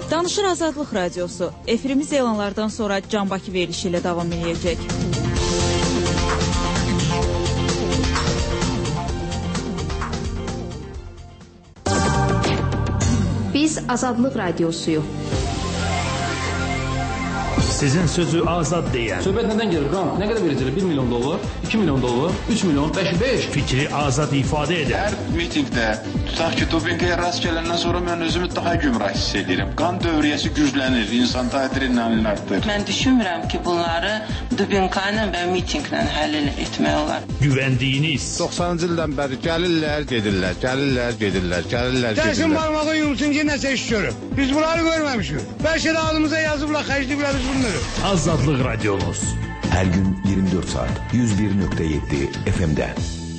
Danışır Azadlıq Radiosu. Efirimiz elanlardan sonra Can Bakı verilişi ilə davam edəcək. Biz Azadlıq Radiosuyuq. Sizin sözü azad deyən. Söhbət nədən gelir? Qan, nə qədər verəcəklər? 1 milyon dollar, 2 milyon dollar, 3 milyon, 5. Fikri azad ifadə edən. Hər mitingdə, tutaq ki, dopinqaya rast gələndən sonra mən özümü daha gümrah hiss edirəm. Qan dövriyyəsi güclənir, insan adrenalin artır. Mən düşünmürəm ki, bunları dopinqayla və mitinqlə həll etmək olar. Güvəndiyiniz. 90-cı ildən bəri gəlirlər, gedirlər. Dərsın barmağı yumsun ki, nəsə iş görüb. Biz bunları görməmişik. Bəlkə də adımıza yazıblar, xərcliyiblər biz bunları. Azadlıq Radiomuz. Her gün 24 saat 101.7 FM'de.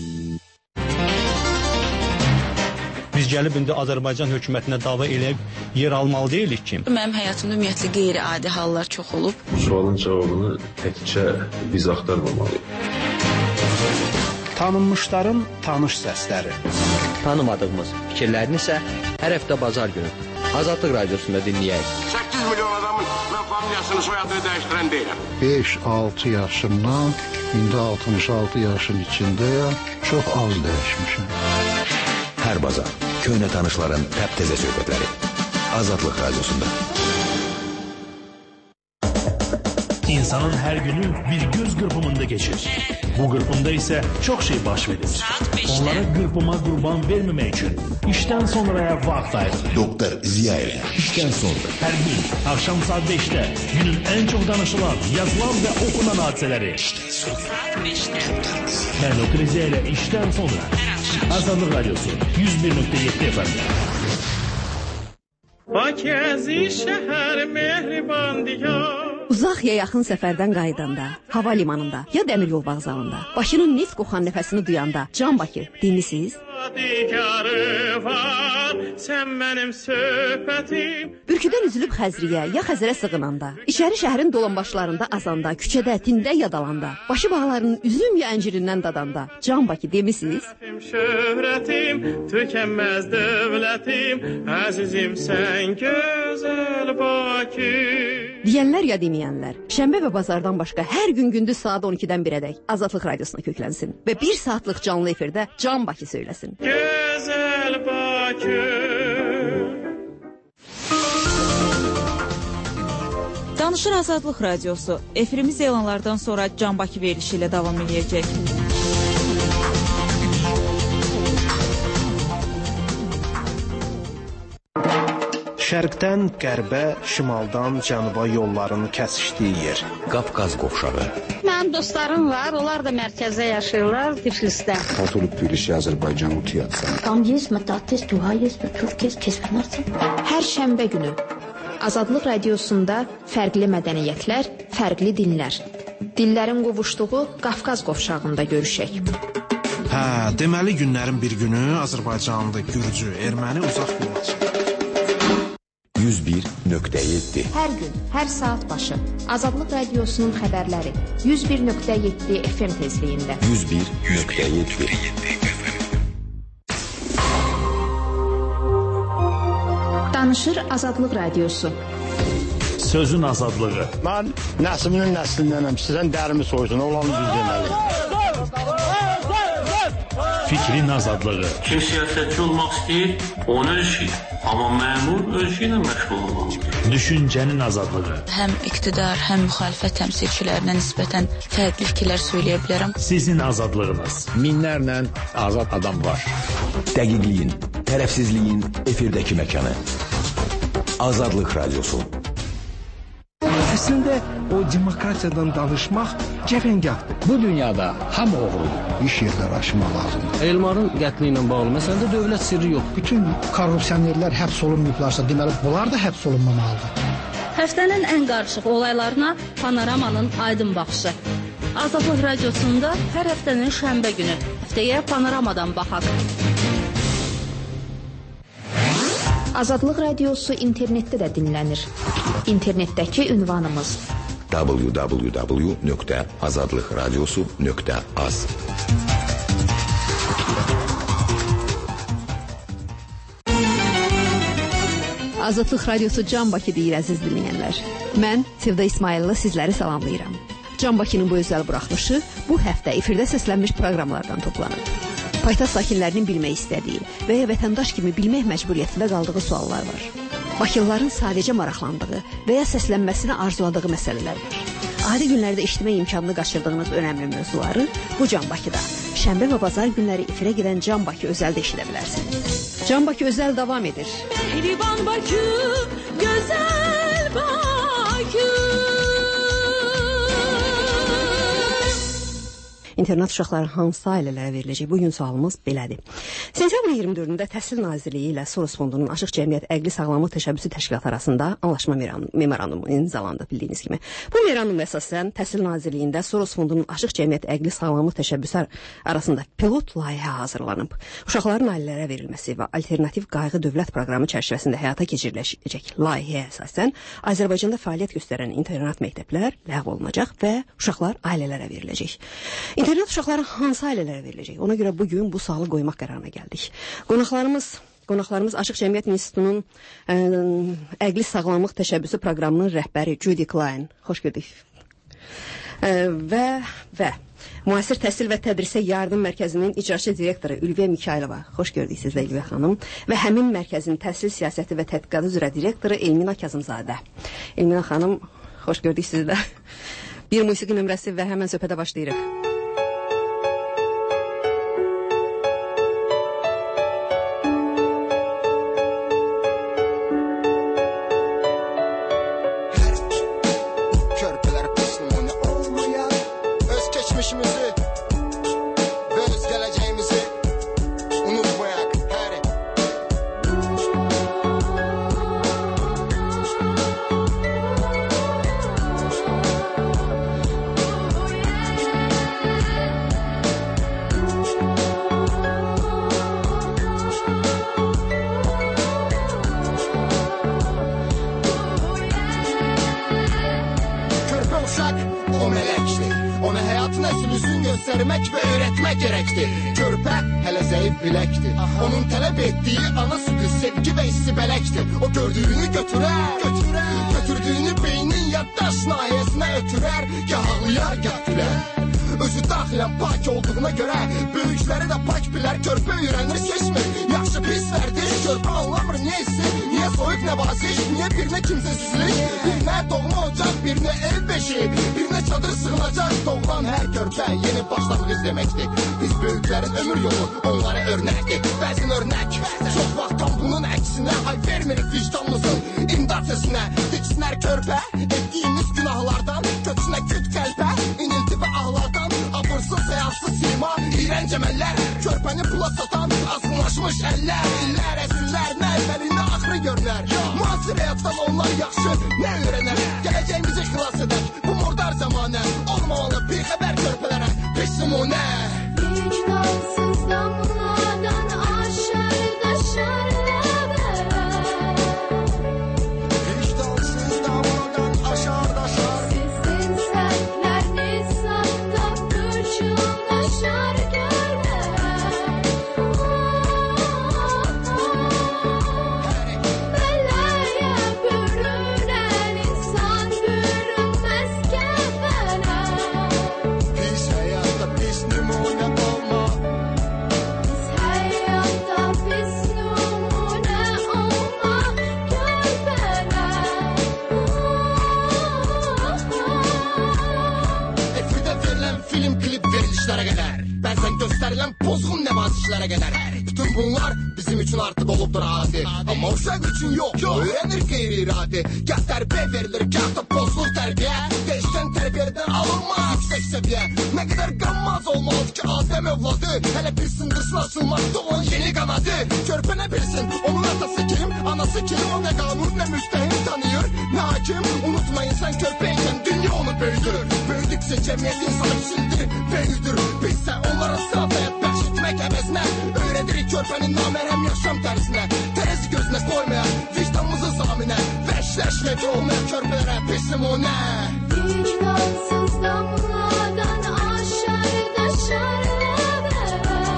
Biz gəlib indi Azərbaycan hökumətinə dava eləyib yer almalı deyilik ki. Mənim həyatımda ümumiyyətlə qeyri-adi hallar çox olub. Bu sualın cavabını təkcə biz axtarmamalıyıq. Tanınmışların tanış səsləri. Tanımadığımız fikirlərini isə hər həftə bazar günü Azadlıq Radiosunda dinləyək. 8 milyon adamın mən familiyasını, soyadını dəyişdirən deyiləm. 5-6 yaşımdan, indi 66 yaşın içindəyəm, çox az dəyişmişim. Hər bazar köhnə tanışların təptəzə söhbətləri Azadlıq Radiosunda. İnsanın her günü bir göz qırpımında geçir. Bu qırpımda ise çok şey baş verir. Onlara qırpıma qurban vermemek için işten sonraya vaxt ayırır. Doktor Ziya ile işten sonra. Her gün akşam saat 5'te günün en çok danışılan, yazılan ve okunan hadiseleri. Ben Doktor Ziya ile işten sonra. Azadlıq Radyosu 101.7 FM'de. Bakızi şəhər mehriban diyar. Uzaq ya yaxın səfərdən qayıdanda, hava limanında ya dəmir yol vağzalında, Bakının neft qoxan nəfəsini duyanda, Can Bakı dinlisiz? Sən mənim söhbətim. Bürküdən üzülüb Xəzriyə ya Xəzərə sığınanda, içəri şəhərin dolanbaşlarında azanda, küçədə, tində yadalanda, başı bağlarının üzüm ya əncirindən dadanda, Can Bakı demisiz? Şöhrətim, tükənməz dövlətim, əzizim sən gözəl Bakı. Deyənlər ya deməyənlər, şənbə və bazardan başqa hər gün gündüz saat 12-dən 1-ədək Azadlıq Radiosuna köklənsin və 1 saatlıq canlı efirdə Can Bakı söyləsin. Gözəl Bakı. Danışır Azadlıq Radiosu. Efirimiz elanlardan sonra Can Bakı verilişi ilə davam edəcək. Şərqdən qərbə, şimaldan cənuba yollarını kəsişdiyi yer. Qafqaz qovşağı. Mənim dostlarım var, onlar da mərkəzdə yaşayırlar, Tiflisdə. Katoluk Birleşi Azərbaycan Tiyatro. Tam есть, matatis, tuhayız, türkes, kesmənarsan. Hər şənbə günü Azadlıq Radiosunda fərqli mədəniyyətlər, fərqli dinlər. Dillərin qovuşduğu Qafqaz qovşağında görüşək. Deməli günlərin bir günü Azərbaycanda gürcü, erməni uzaq yollar. 101.7 Hər gün, hər saat başı Azadlıq Radiosunun xəbərləri 101.7 FM tezliyində. 101.7 Danışır Azadlıq Radiosu. Sözün azadlığı. Mən nəslinin nəslindənəm, sizdən dərimi soysun, olanı düz deməli. Fikrin azadlığı. Kim siyasətçi olmaq istəyir, onu ölçür. Amma məmur ölçü ilə məşğul olmalıdır. Düşüncənin azadlığı. Həm iqtidar, həm müxalifət təmsilçilərinə nisbətən fərqli fikirlər söyləyə bilərəm. Sizin azadlığınız. Minlərlə azad adam var. Dəqiqliyin, tərəfsizliyin efirdəki məkanı. Azadlıq Radiosu. Əslində o demokratiyadan danışmaq cəfəngahdır. Bu dünyada hamı oğrudur. İş yerləri açmaq lazımdır. Elmarın qətli ilə bağlı məsələdə dövlət sirri yox. Bütün korrupsionerlər həbs olunmayıblarsa, deməli bunlar da həbs olunmamalıdır. Həftənin ən qarışıq olaylarına Panoramanın aydın baxışı. Azadlıq Radiosunda hər həftənin şənbə günü. Həftəyə Panoramadan baxaq. Azadlıq Radiosu internetdə də dinlənir. İnternetdəki ünvanımız www.azadlıqradiosu.az. Azadlıq Radiosu Can Bakı deyir əziz dinləyənlər. Mən Sevda İsmailova sizləri salamlayıram. Can Bakının bu özəl buraxılışı bu həftə efirdə səslənmiş proqramlardan toplanıb. Paytaxt sakinlərinin bilmək istədiyi və ya vətəndaş kimi bilmək məcburiyyətində qaldığı suallar var. Bakılıların sadəcə maraqlandığı və ya səslənməsini arzuladığı məsələlər var. Adi günlərdə eşitmək imkanını qaçırdığınız önəmli mövzuları bu Can Bakıda şənbə və bazar günləri efirə gedən Can Bakı özəldə eşidə bilərsiniz. Can Bakı özəl davam edir. Mehriban Bakı, gözəl Bakı. İnternet uşaqları hansı ailələrə veriləcək? Bugün sualımız belədir. Sentyabrın 24-də Təhsil Nazirliyi ilə Soros Fondunun Açıq Cəmiyyət Əqli Sağlamlıq Təşəbbüsü Təşkilatı arasında anlaşma memorandumu imzalandı bildiyiniz kimi. Bu memorandum əsasən Təhsil Nazirliyində Soros Fondunun Açıq Cəmiyyət Əqli Sağlamlıq Təşəbbüsü arasında pilot layihə hazırlanıb. Uşaqların ailələrə verilməsi və alternativ qayğı dövlət proqramı çərçivəsində həyata keçiriləcək layihəyə əsasən Azərbaycanda fəaliyyət göstərən internat məktəblər ləğv olunacaq və uşaqlar ailələrə veriləcək. İnternet uşaqları hansı ailələrə veriləcək? Ona görə bugün bu sualı qoymaq qərarına gəldik. Qonaqlarımız Açıq Cəmiyyət İnstitutunun Əqli Sağlamlıq Təşəbbüsü proqramının rəhbəri Judy Klein. Xoş gördük. Və Müasir Təhsil və Tədrisə Yardım Mərkəzinin icraçı direktoru Ülviyə Mikailova. Xoş gördük sizlə Ülviyə xanım. Və həmin mərkəzin təhsil siyasəti və tədqiqatı üzrə direktoru Elmina Kazımzadə. Elmina xanım, xoş gördük sizlə. Bir musiqi nömrəsi və həmən söhbətə başlayırıq.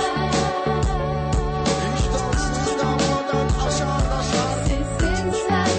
Sizin sen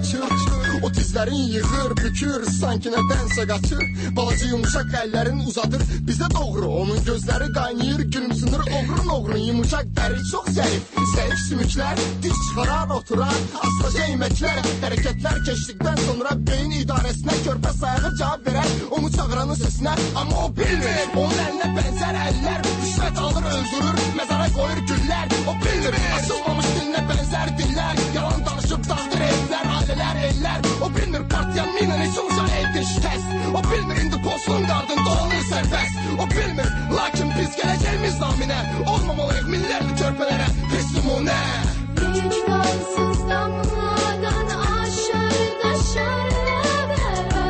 açır. O dizlərin yığır, bükür, sanki nədənsə qaçır. Balaca yumuşaq əllərin uzadır bizə doğru. Onun gözləri qaynayır, gülümsünür oğrun yumuşaq dəri çox zərif. Zərif sümüklər, diş çıxarar, oturar. Aslaca yeməklər, hərəkətlər keçdikdən sonra beyin idarəsinə körpə sayağı cavab verər. Onu çağıranın səsinə, amma o bilmir. Onun əlinə bənzər əllər, rüşvət alır, öldürür, məzara qoyur güllər. O bilmir, açılmamış dilinə bənzər dillər. Yalan danışıb dağdır evlər, ailələr, ellər. O bilmir, partiya minə necə uca evdir şikəst. O bilmir, indi postun qardında olur sərbəst. O bilmir, lakin biz gələcəyimiz naminə olmamalıyıq minlərli körpələrə pis nümunə. Vicdansız damladan aşağıda şarlara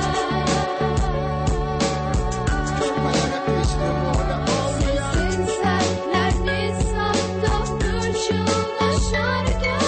Sizin sərtləriniz safda uçulaşar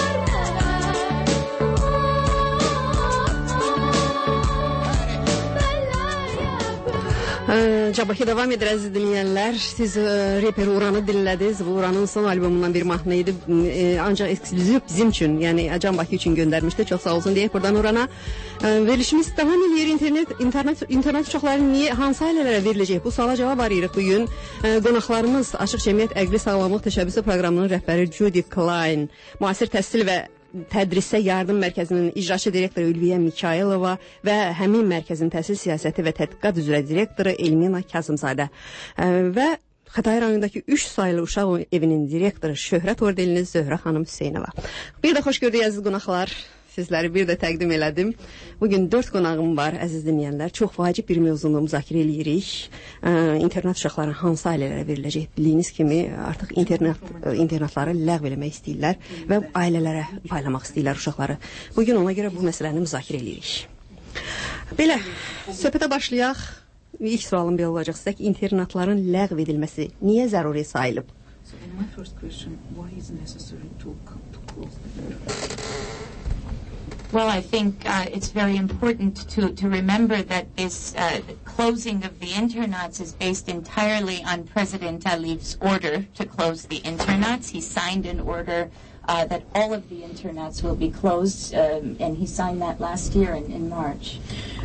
Cəbaki davam edir əziz dinləyənlər. Siz reper Uranı dinlədiniz. Bu Uranın son albomundan bir mahnı idi. Ancaq ekskluziv bizim üçün, yəni Can Bakı üçün göndərmişdi. Çox sağ olsun deyək buradan Urana. Verilişimiz davam edir. İnternet uşaqların hansı ailələrə veriləcək? Bu suala cavab arayırıq bugün. Qonaqlarımız Açıq Cəmiyyət Əqli Sağlamlıq Təşəbbüsü proqramının rəhbəri Judy Klein, müasir təhsil və Tədrisə Yardım Mərkəzinin icraçı direktoru Ülviyə Mikayılova və həmin mərkəzin təhsil siyasəti və tədqiqat üzrə direktoru Elmina Kazımzadə və Xətai rayonundakı 3 saylı uşaq evinin direktoru Şöhrət Ordelini Zöhrə xanım Hüseynova. Bir də xoş gördük əziz qonaqlar. Sizləri bir də təqdim elədim. Bugün 4 qonağım var, əziz dinləyənlər. Çox vacib bir mövzunu müzakirə edirik. İnternet uşaqların hansı ailələrə veriləcək? Bildiyiniz kimi artıq internatları ləğv eləmək istəyirlər və ailələrə paylamaq istəyirlər uşaqları. Bugün ona görə bu məsələni müzakirə edirik. Belə, söhbətə başlayaq. İlk sualım belə olacaq sizə ki, internatların ləğv edilməsi niyə zəruri sayılıb? So, my first question, why is it necessary to close the Well, I think it's very important to remember that this closing of the internats is based entirely on President Aliyev's order to close the internats. He signed an order that all of the internats will be closed, and he signed that last year in March.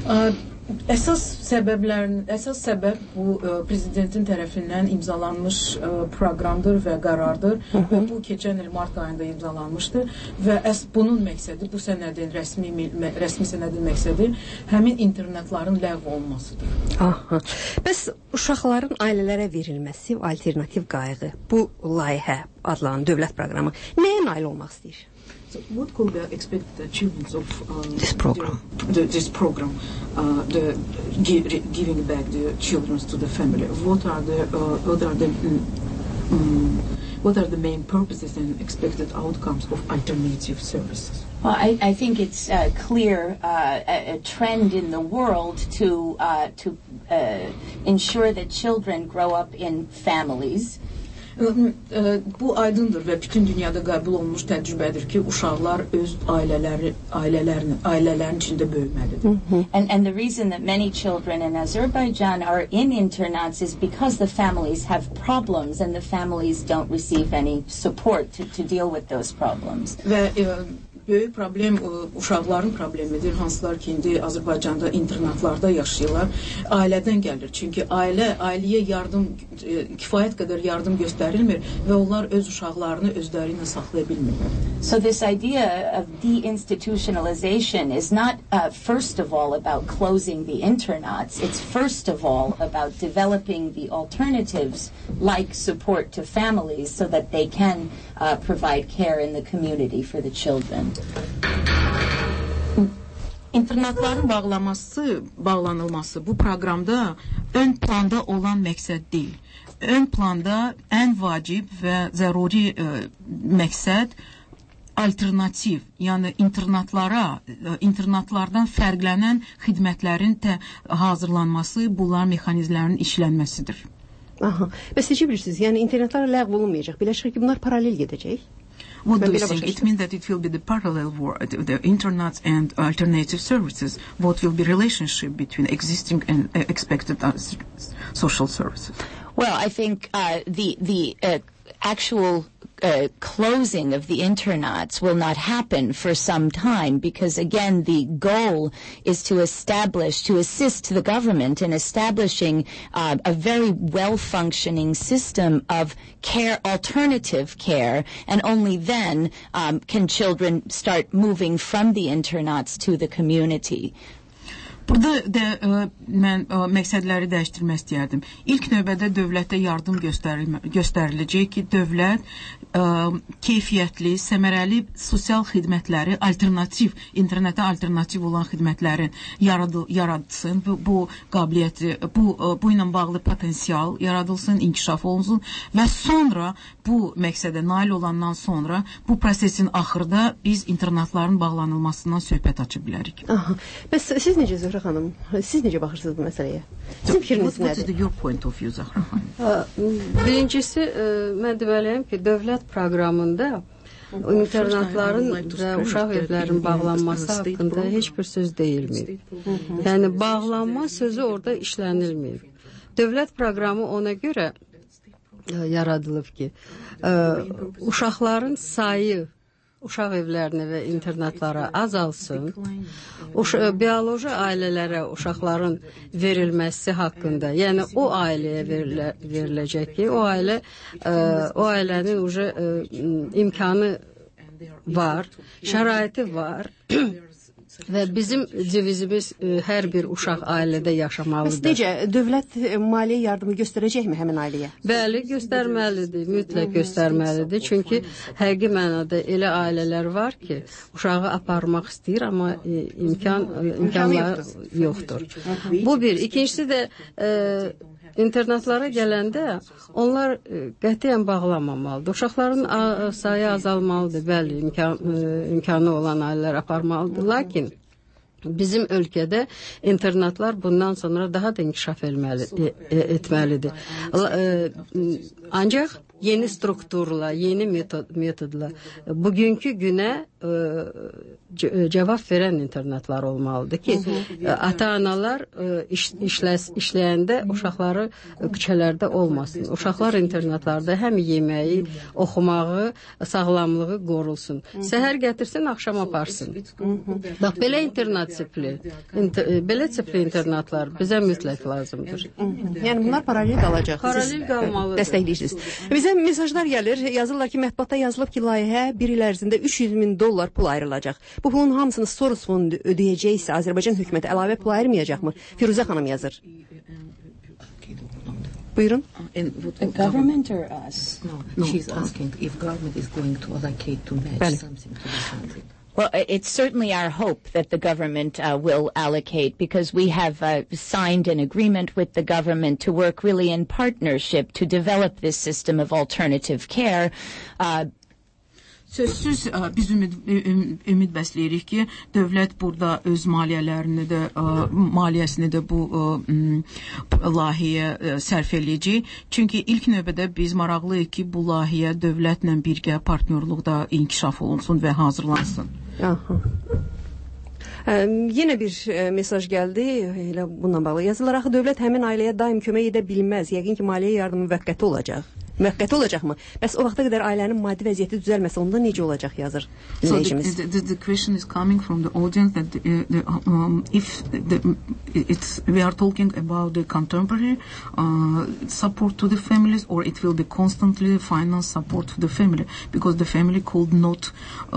Əsas səbəb bu prezidentin tərəfindən imzalanmış proqramdır və qərardır və bu keçən il mart ayında imzalanmışdı və bunun məqsədi, bu sənədin rəsmi sənədin məqsədi həmin internatların ləğv olunmasıdır. Aha. Bəs uşaqların ailələrə verilməsi alternativ qayğı, bu layihə adlanan dövlət proqramı nəyə nail olmaq istəyir? So what could the expected achievements of this program? This program, giving back the children to the family. What are the main purposes and expected outcomes of alternative services? Well, I think it's clear a trend in the world to ensure that children grow up in families. Bu aydındır və bütün dünyada qəbul olunmuş təcrübədir ki, uşaqlar öz ailələrin içində böyüməlidir. And the reason that many children in Azerbaijan are in internats is because the families have problems and the families don't receive any support to deal with those problems. Və böyük problem uşaqların problemidir, hansılar ki, indi Azərbaycanda internatlarda yaşayırlar, ailədən gəlir. Çünki ailəyə yardım, kifayət qədər yardım göstərilmir və onlar öz uşaqlarını özləri ilə saxlaya bilmirlər. So this idea of deinstitutionalization is not first of all about closing the internats. It's first of all about developing the alternatives like support to families so that they can provide care in the community for the children. İnternatların bağlanılması bu proqramda ön planda olan məqsəd deyil. Ön planda ən vacib və zəruri məqsəd alternativ, yəni internatlardan fərqlənən xidmətlərin hazırlanması, bunlar mexanizmlərin işlənməsidir. Aha. Bəs necə bilirsiniz? Yəni internatlar ləğv olunmayacaq. Biləşək ki, bunlar paralel gedəcək. What do you think? It means that it will be the parallel work, the internats and alternative services. What will be relationship between existing and expected social services? Well, I think the actual closing of the internats will not happen for some time because, again, the goal is to assist the government in establishing a very well-functioning system of care, alternative care, and only then can children start moving from the internats to the community. Burada mən məqsədləri dəyişdirmək istəyərdim. İlk növbədə dövlətə yardım göstəriləcək ki, dövlət keyfiyyətli, səmərəli sosial xidmətləri, internetə alternativ olan xidmətlərin yaradırsın. Bu qabiliyyəti, bu ilə bağlı potensial yaradılsın, inkişaf olunsun və sonra bu məqsədə nail olandan sonra bu prosesin axırda biz internatların bağlanılmasından söhbət aça bilərik. Bəs siz necə Zöhrə xanım, siz necə baxırsınız bu məsələyə? Sizin fikriniz nədir? What is your point of view, Zöhrə xanım? Birincisi, mən deməliyəm ki, dövlət proqramında internatların və uşaq evlərinin bağlanması haqqında heç bir söz deyilməyib. Yəni, bağlanma sözü orada işlənilməyib. Dövlət proqramı ona görə yaradılıb ki, uşaqların sayı uşaq evlərinə və internatlara azalsın, bioloji ailələrə uşaqların verilməsi haqqında, yəni o ailəyə veriləcək ki, o ailənin imkanı var, şəraiti var və bizim devizimiz hər bir uşaq ailədə yaşamalıdır. Necə, dövlət maliyyə yardımı göstərəcəkmi həmin ailəyə? Bəli, göstərməlidir, mütləq göstərməlidir. Çünki həqiqi mənada elə ailələr var ki, uşağı aparmaq istəyir, amma imkanlar yoxdur. Bu bir. İkincisi də internatlara gələndə onlar qətiyyən bağlanmamalıdır. Uşaqların sayı azalmalıdır, bəli, imkanı olan ailələr aparmalıdır. Lakin bizim ölkədə internatlar bundan sonra daha da inkişaf etməlidir. Ancaq yeni strukturla, yeni metodla bugünkü günə cavab verən internatlar olmalıdır ki, ata-analar işləyəndə uşaqları küçələrdə olmasın. Uşaqlar internatlarda həm yeməyi, oxumağı, sağlamlığı qorulsun. Səhər gətirsin, axşam aparsın. Bax, belə internat tipli, belə tipli internatlar bizə mütləq lazımdır. Yəni, bunlar paralel qalacaq. Paralel qalmalıdır. Dəstəkləyirsiniz. Bizə mesajlar gəlir, yazırlar ki, mətbuatda yazılıb ki, layihə bir il ərzində $300,000 pul ayrılacaq. Bu pulun hamısını Soros fondu ödəyəcəksə, Azərbaycan hökuməti əlavə pul ayırmayacaqmı? Firuzə xanım yazır. Buyurun. The government or us? No, she's asking if government is going to allocate to match something to the country. Well, it's certainly our hope that the government will allocate because we have signed an agreement with the government to work really in partnership to develop this system of alternative care. Sözsüz biz ümid bəsləyirik ki, dövlət burada öz maliyyəsini də bu layihəyə sərf eləyəcək. Çünki ilk növbədə biz maraqlıyıq ki, bu layihə dövlətlə birgə partnyorluqda inkişaf olunsun və hazırlansın. Yenə bir mesaj gəldi, elə bununla bağlı yazılar. Axı dövlət həmin ailəyə daim kömək edə bilməz. Yəqin ki, maliyyə yardımı müvəqqəti olacaq. Müvəqqəti olacaqmı? Bəs o vaxta qədər ailənin maddi vəziyyəti düzəlməsə, onda necə olacaq, yazır dinləyicimiz. So the question is coming from the audience that if we are talking about the contemporary support to the families, or it will be constantly finance support to the family, because the family could not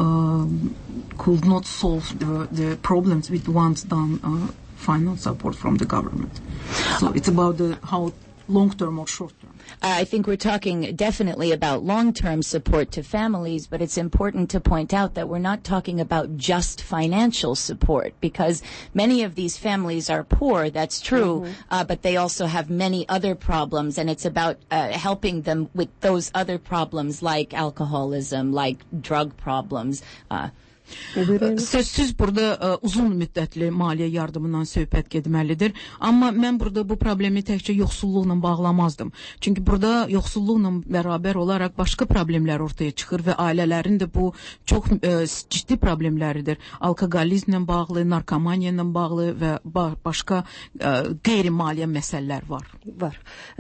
solve the problems with once done finance support from the government. So it's about how long-term or short-term. I think we're talking definitely about long-term support to families, but it's important to point out that we're not talking about just financial support, because many of these families are poor, that's true, but they also have many other problems, and it's about helping them with those other problems like alcoholism, like drug problems. Sözsüz burada uzun müddətli maliyyə yardımından söhbət getməlidir. Amma mən burada bu problemi təkcə yoxsulluqla bağlamazdım. Çünki burada yoxsulluqla bərabər olaraq başqa problemlər ortaya çıxır və ailələrin də bu çox ciddi problemləridir. Alkoqolizmlə bağlı, narkomaniya ilə bağlı və başqa qeyri-maliyyə məsələlər var. Var.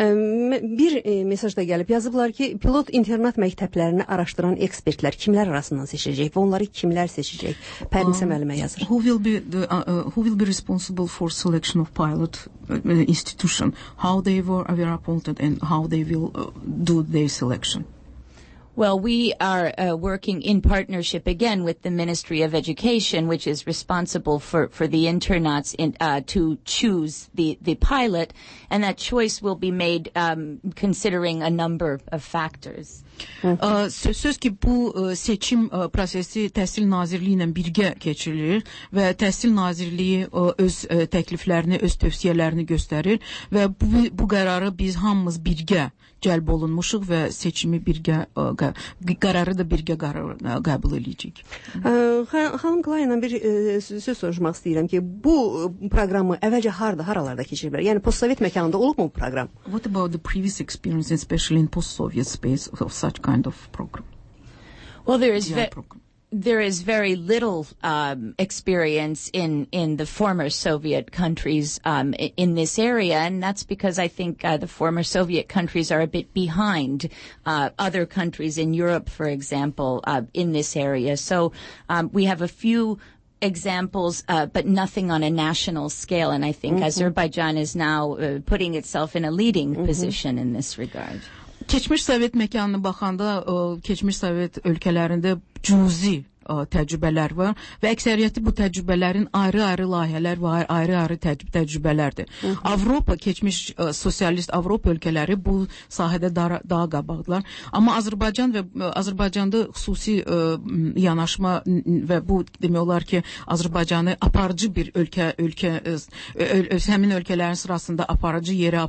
Bir mesaj da gəlib. Yazıblar ki, pilot internat məktəblərini araşdıran ekspertlər kimlər arasından seçiləcək və onları kimlər seçəcək? Pərnisə müəllimə yazır. Who will be responsible for selection of pilot institution? How they were appointed and how they will do their selection? Well, we are working in partnership again with the Ministry of Education, which is responsible for the internats to choose the pilot, and that choice will be made considering a number of factors. Söz ki bu seçim prosesi Təhsil Nazirliyi ilə birgə keçirilir və Təhsil Nazirliyi öz təkliflərini, öz tövsiyələrini göstərir və bu qərarı biz hamımız birgə cəlb olunmuşuq və seçimi birgə qərarı da birgə qəbul edəcəyik. Xanım Qlay ilə bir söz soruşmaq istəyirəm ki, bu proqramı əvvəlcə haralarda keçiriblər? Yəni postsovet məkanında olubmu bu proqram? What about the previous experience, especially in post-Soviet space of such kind of program? Well, there is very little experience in the former Soviet countries in this area, and that's because I think the former Soviet countries are a bit behind other countries in Europe, for example, in this area. So we have a few examples, but nothing on a national scale, and I think Azerbaijan is now putting itself in a leading position in this regard. Keçmiş Sovet məkanına baxanda, keçmiş Sovet ölkələrində cüzi təcrübələr var və əksəriyyəti bu təcrübələrin ayrı-ayrı layihələr və ayrı-ayrı təcrübələrdir. Avropa, keçmiş sosialist Avropa ölkələri bu sahədə daha qabaqdılar. Amma Azərbaycan və Azərbaycanda xüsusi yanaşma və bu demək olar ki, Azərbaycanı aparıcı bir ölkə həmin ölkələrin sırasında aparıcı yer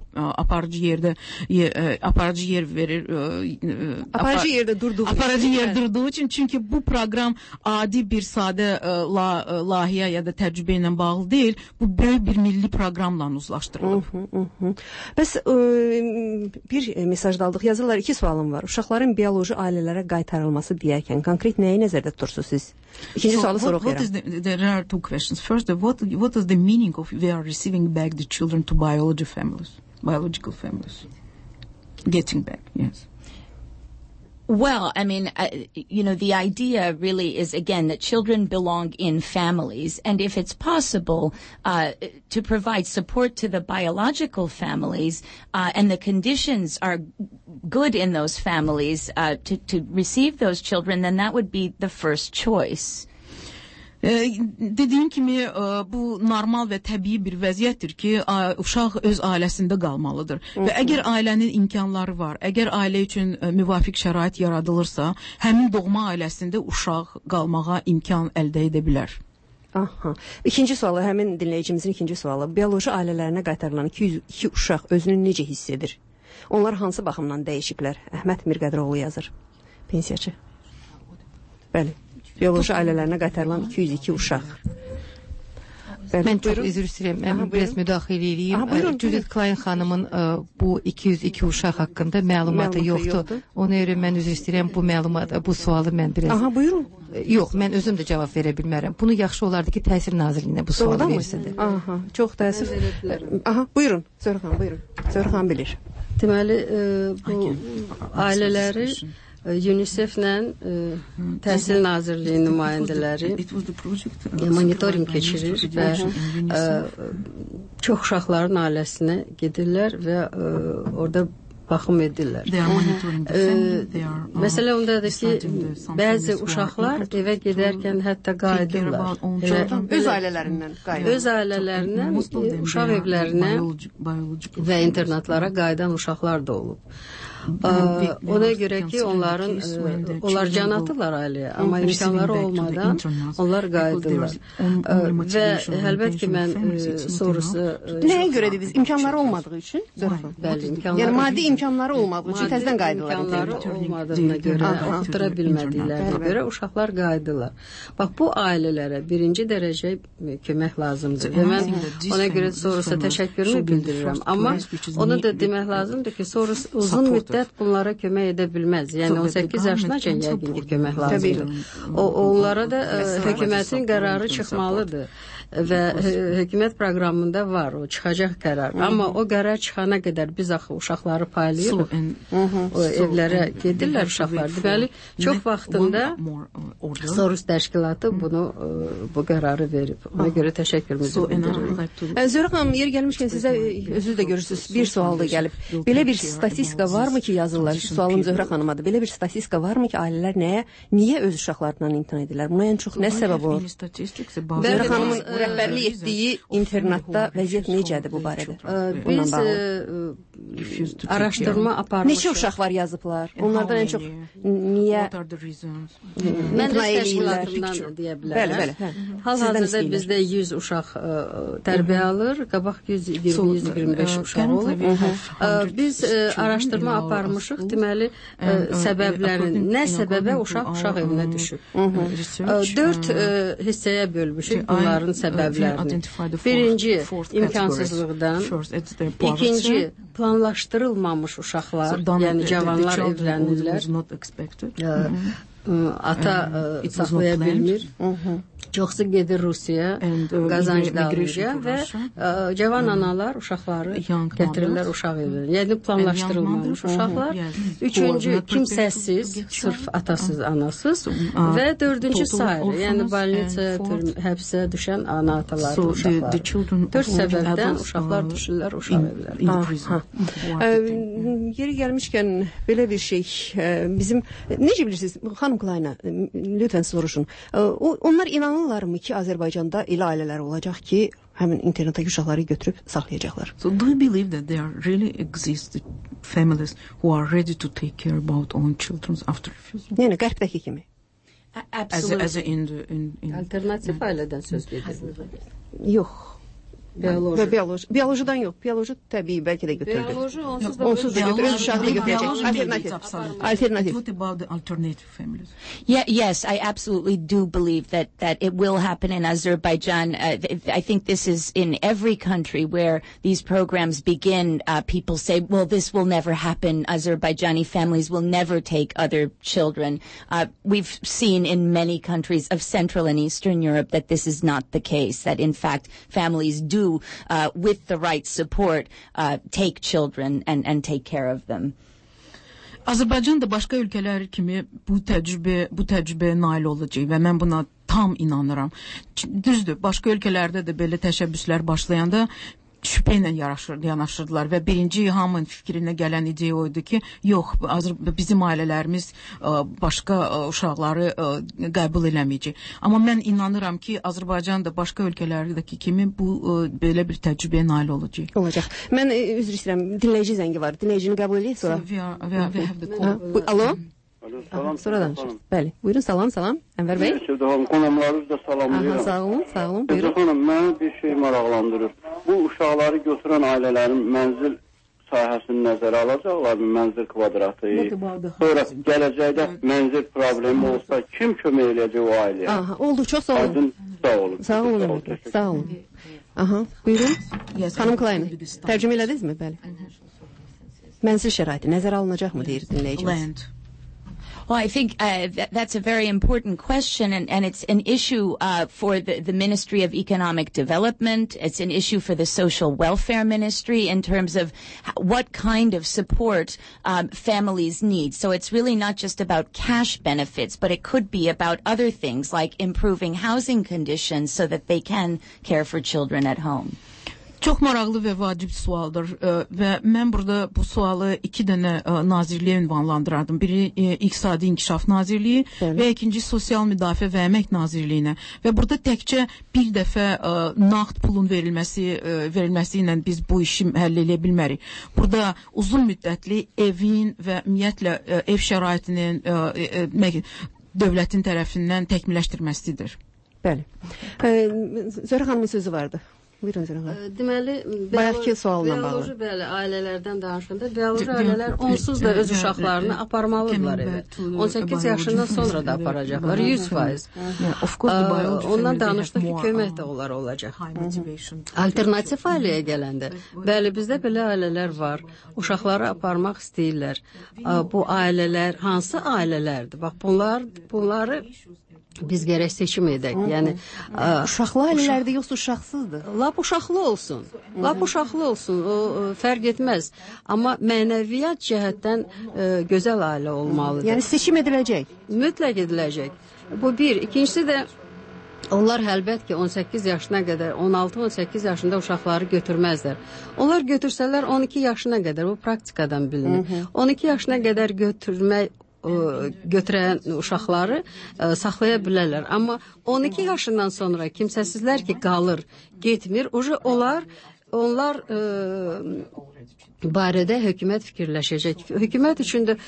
verir. Aparıcı yerdə durduğu üçün, çünki bu proqram adi bir sadə layihə ya da təcrübə ilə bağlı deyil, bu böyük bir milli proqramla uzlaşdırılıb. Bəs bir mesaj da aldıq. Yazırlar, 2 sualım var. Uşaqların bioloji ailələrə qaytarılması deyərkən konkret nəyi nəzərdə tutursunuz siz? İkinci sualı sonra oxuyuram. There are 2 questions. First, what is the meaning of they are receiving back the children to biological families? Getting back, yes. Well, I mean, the idea really is, again, that children belong in families, and if it's possible to provide support to the biological families, and the conditions are good in those families to receive those children, then that would be the first choice. Dediyim kimi bu normal və təbii bir vəziyyətdir ki, uşaq öz ailəsində qalmalıdır. Və əgər ailənin imkanları var, əgər ailə üçün müvafiq şərait yaradılırsa, həmin doğma ailəsində uşaq qalmağa imkan əldə edə bilər. İkinci sualı, həmin dinləyicimizin ikinci sualı. Bioloji ailələrinə qaytarılan 202 uşaq özünü necə hiss edir? Onlar hansı baxımdan dəyişiblər? Əhməd Mirqədiroğlu yazır. Pensiyaçı. Bəli. Bioloji ailələrinə qaytarılan 202 uşaq. Mən çox üzr istəyirəm. Mən biraz müdaxilə edeyim. Judith Klein xanımın bu 202 uşaq haqqında məlumatı yoxdur. Ona görə mən üzr istəyirəm. Bu sualı mən biraz... Buyurun. Yox, mən özüm də cavab verə bilmərəm. Bunu yaxşı olardı ki, Təhsil Nazirliyinə bu sualı versədir. Çox təəssüf. Buyurun. Zörxan bilir. Deməli, bu ailələri UNICEF-lə Təhsil Nazirliyi nümayəndələri monitorinq keçirir və çox uşaqların ailəsinə gedirlər və orada baxım edirlər. Məsələ ondadır ki, bəzi uşaqlar evə gedərkən hətta qayıdırlar. Öz ailələrindən qayıdırlar. Öz ailələrindən uşaq evlərinə və internatlara qayıdan uşaqlar da olub. Ona göre ki onlar can atırlar aileye ama imkanları olmadan onlar qayıdırlar. Və əlbət ki mən sorusu Nəyə görə dediniz? İmkanları olmadığı üçün? Bəli, imkanları. Yəni maddi imkanları olmadığı üçün təzədən qayıdırlar. İmkanları olmadığına görə, artıra bilmədiklərinə görə uşaqlar qayıdırlar. Bax bu ailələrə birinci dərəcə kömək lazımdır. Və mən ona görə sorusa təşəkkürümü bildirirəm. Amma onu da demək lazımdır ki, sorusu uzun müddət bunlara kömək edə bilməz. Yəni 18 yaşınacan yəqin ki kömək lazımdır. Onlara da hökumətin qərarı çıxmalıdır. Və hökumət proqramında var, o çıxacaq qərar. Amma o qərar çıxana qədər biz axı uşaqları paylayırıq. O evlərə gedirlər uşaqlar. Deməli, çox vaxtında Soros təşkilatı bu qərarı verib. Ona görə təşəkkürümüzü bildiririk. Zörə xanım, yer gəlmişkən sizə özünüz də görürsünüz, bir sual da gəlib. Belə bir statistika varmı ki, yazırlar? Sualım Zöhrə xanımadır. Belə bir statistika varmı ki, ailələr niyə öz uşaqlarından imtina edirlər? Buna ən çox nə səbəb olur? Zöhrə xanımın rəhbərlik etdiyi internatda vəziyyət necədir bu barədə? Biz araşdırma aparmışıq. Neçə uşaq var yazıblar? Onlardan ən çox niyə? Mən də təşkilatından deyə bilərəm. Bəli. Hal-hazırda bizdə 100 uşaq tərbiyə alır, qabaq 125 uşaq olur. Biz araşdırma aparmışıq, deməli səbəblərin, nə səbəbə uşaq evinə düşüb. 4 hissəyə bölmüşük bunların səbəblərini. Birinci, imkansızlıqdan. İkinci, planlaşdırılmamış uşaqlar, yəni cavanlar evlənirlər. Ata saxlaya bilmir. Çoxsu gedir Rusiyaya, qazanc dalınca və cavan analar uşaqları gətirirlər uşaq evinə. Yəni planlaşdırılmamış uşaqlar. Üçüncü, kimsəsiz, sırf atasız, anasız və dördüncü sayılır. Yəni balnitsa, həbsə düşən ana ataları uşaqlar. 4 səbəbdən uşaqlar düşürlər uşaq evlərə. Yeri gəlmişkən belə bir şey bizim necə bilirsiniz xanım Klayna lütfen soruşun. Onlar inanırlarmı ki Azərbaycanda elə ailələr olacaq ki həmin internetdəki uşaqları götürüb saxlayacaqlar? So do you believe that there really exist families who are ready to take care about own children after refusal? Yəni qərbdəki kimi. Alternativ ailədən söz gedir. Yox. Biyolojidən yox. Biyoloji təbii bəlkə də götürdü. Onsuz da götürür, uşağı da götürəcək. Alternative. What about the alternative families? Yes, I absolutely do believe that it will happen in Azerbaijan. I think this is in every country where these programs begin. People say, well, this will never happen. Azerbaijani families will never take other children. We've seen in many countries of Central and Eastern Europe that this is not the case, that in fact families do with the right support take children and take care of them. Azərbaycan da başqa ölkələr kimi bu təcrübəyə nail olacaq və mən buna tam inanıram. Düzdür, başqa ölkələrdə də belə təşəbbüslər başlayanda şübhə ilə yanaşırdılar və birinci hamının fikrinə gələn ideya oydu ki, yox, bizim ailələrimiz başqa uşaqları qəbul eləməyəcək. Amma mən inanıram ki, Azərbaycan da başqa ölkələrdəki kimi belə bir təcrübəyə nail olacaq. Olacaq. Mən üzr istəyirəm, dinləyici zəngi var. Dinləyicini qəbul edək sonra. Alo? Sonra danışırız. Bəli. Buyurun, salam. Ənvər bəy. Qonaqlarınızı da salamlayıram. Sağ olun. Buyurun. Xanım, məni bir şey maraqlandırır. Bu uşaqları götürən ailələrin mənzil sahəsini nəzərə alacaqlar mı? Mənzil kvadratı. Sonra gələcəkdə mənzil problemi olsa kim kömək eləyəcək o ailəyə? Oldu, çox sağ olun. Sağ olun. Buyurun. Xanım Klayna, tərcümə elədiniz mi? Bəli. Mənzil şəraiti nəzərə alınacaq mı deyir dinləyicimiz? Well, I think that's a very important question, and it's an issue for the Ministry of Economic Development. It's an issue for the Social Welfare Ministry in terms of what kind of support families need. So it's really not just about cash benefits, but it could be about other things like improving housing conditions so that they can care for children at home. Çox maraqlı və vacib sualdır və mən burada bu sualı iki dənə nazirliyə ünvanlandırardım. Biri İqtisadi İnkişaf Nazirliyi və ikinci Sosial Müdafiə və Əmək Nazirliyinə. Və burada təkcə bir dəfə nağd pulun verilməsi ilə biz bu işi həll edə bilmərik. Burada uzun müddətli evin və ümumiyyətlə ev şəraitinin dövlətin tərəfindən təkmilləşdirməsidir. Bəli. Zöhrə xanımın sözü vardı. Buyurun Zöhrə xanım. Deməli, bayaqki sualla bağlı. Bəli, ailələrdən danışanda bioloji ailələr onsuz da öz uşaqlarını aparmalıdırlar evə. 18 yaşından sonra da aparacaqlar, 100%. Ondan danışdıq ki, kömək də onlara olacaq. Alternativ ailəyə gələndə, bəli, bizdə belə ailələr var. Uşaqları aparmaq istəyirlər. Bu ailələr hansı ailələrdir? Bax, bunları biz gərək seçim edək. Yəni uşaqlı ailələrdir, yoxsa uşaqsızdır? Lap uşaqlı olsun. Lap uşaqlı olsun. O fərq etməz. Amma mənəviyyat cəhətdən gözəl ailə olmalıdır. Yəni seçim ediləcək. Mütləq ediləcək. Bu bir. İkincisi də onlar əlbət ki 18 yaşına qədər, 16-18 yaşında uşaqları götürməzlər. Onlar götürsələr 12 yaşına qədər, bu praktikadan bilinir. 12 yaşına qədər götürən uşaqları saxlaya bilərlər. Amma 12 yaşından sonra kimsəsizlər ki qalır, getmir, onlar barədə hökumət fikirləşəcək. Hökumət üçün də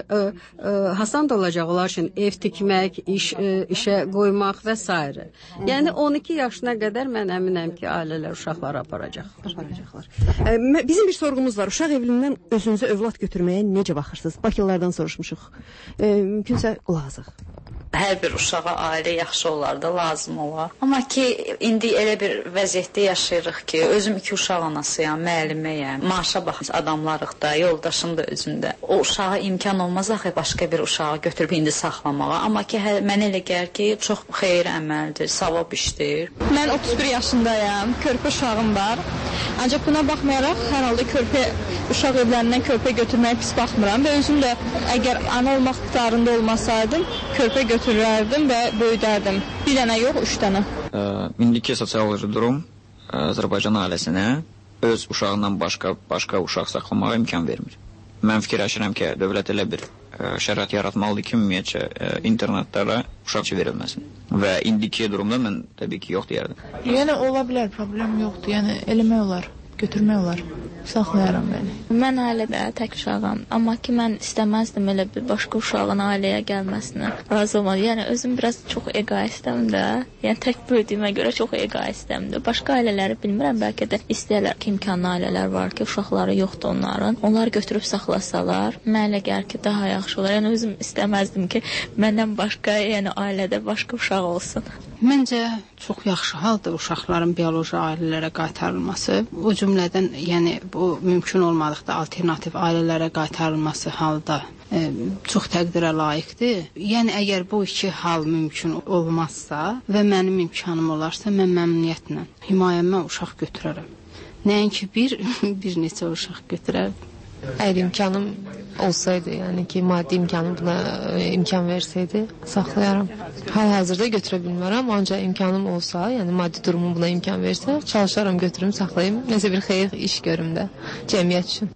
hasan da olacaq onlar üçün ev tikmək, işə qoymaq və s. Yəni 12 yaşına qədər mən əminəm ki, ailələr uşaqları aparacaqlar. Bizim bir sorğumuz var. Uşaq evliliyindən özünüzə övlad götürməyə necə baxırsınız? Bakılılardan soruşmuşuq. Mümkünsə qulaq asaq. Hər bir uşağa ailə yaxşı olar da, lazım olar. Amma ki, indi elə bir vəziyyətdə yaşayırıq ki, özüm 2 uşaq anasıyam, müəlliməyəm, maaşa baxmış adamlarıq da, yoldaşım da özümdə. O uşağa imkan olmaz axı başqa bir uşağı götürüb indi saxlamağa. Amma ki, mənə elə gəlir ki, çox xeyir əməldir, savab işdir. Mən 31 yaşındayam, körpə uşağım var. Ancaq buna baxmayaraq, hər halda uşaq evlərindən körpə götürməyə pis baxmıram və özüm də əgər ana olmaq iqtidarında olmasaydım, körpə götürərdim və böyüdərdim. Bir dənə yox, 3 dənə. İndiki sosial durum Azərbaycan ailəsinə öz uşağından başqa uşaq saxlamağa imkan vermir. Mən fikirləşirəm ki, dövlət elə bir şərait yaratmalıdır ki, ümumiyyətcə internatlara uşaq verilməsin. Və indiki durumda mən təbii ki, yox deyərdim. Yəni, ola bilər, problem yoxdur. Yəni, eləmək olar, götürmək olar. Saxlayaram bəni. Mən ailədə tək uşağam, amma ki mən istəməzdim elə bir başqa uşağın ailəyə gəlməsinə. Razı olmadım. Yəni özüm biraz çox egoistəm də. Yəni tək böyüdüyümə görə çox egoistəm də. Başqa ailələri bilmirəm, bəlkə də istəyirlər ki, imkanlı ailələr var ki, uşaqları yoxdur onların. Onlar götürüb saxlasalar, mənə elə gəlir ki, daha yaxşı olar. Yəni özüm istəməzdim ki, məndən başqa, yəni ailədə başqa uşaq olsun. Məncə çox yaxşı haldır uşaqların bioloji ailələrə qaytarılması. O cümlədən, yəni bu mümkün olmadıqda alternativ ailələrə qaytarılması halda çox təqdirə layiqdir. Yəni əgər bu iki hal mümkün olmazsa və mənim imkanım olarsa, mən məmnuniyyətlə himayəmə uşaq götürərəm. Nəinki bir neçə uşaq götürərəm. Əgər imkanım olsaydı, yəni ki, maddi imkanım buna imkan versəydi, saxlayaram. Hal-hazırda götürə bilmərəm, ancaq imkanım olsa, yəni maddi durumum buna imkan versə, çalışaram, götürüm, saxlayayım. Nəsə bir xeyir iş görüm də, cəmiyyət üçün.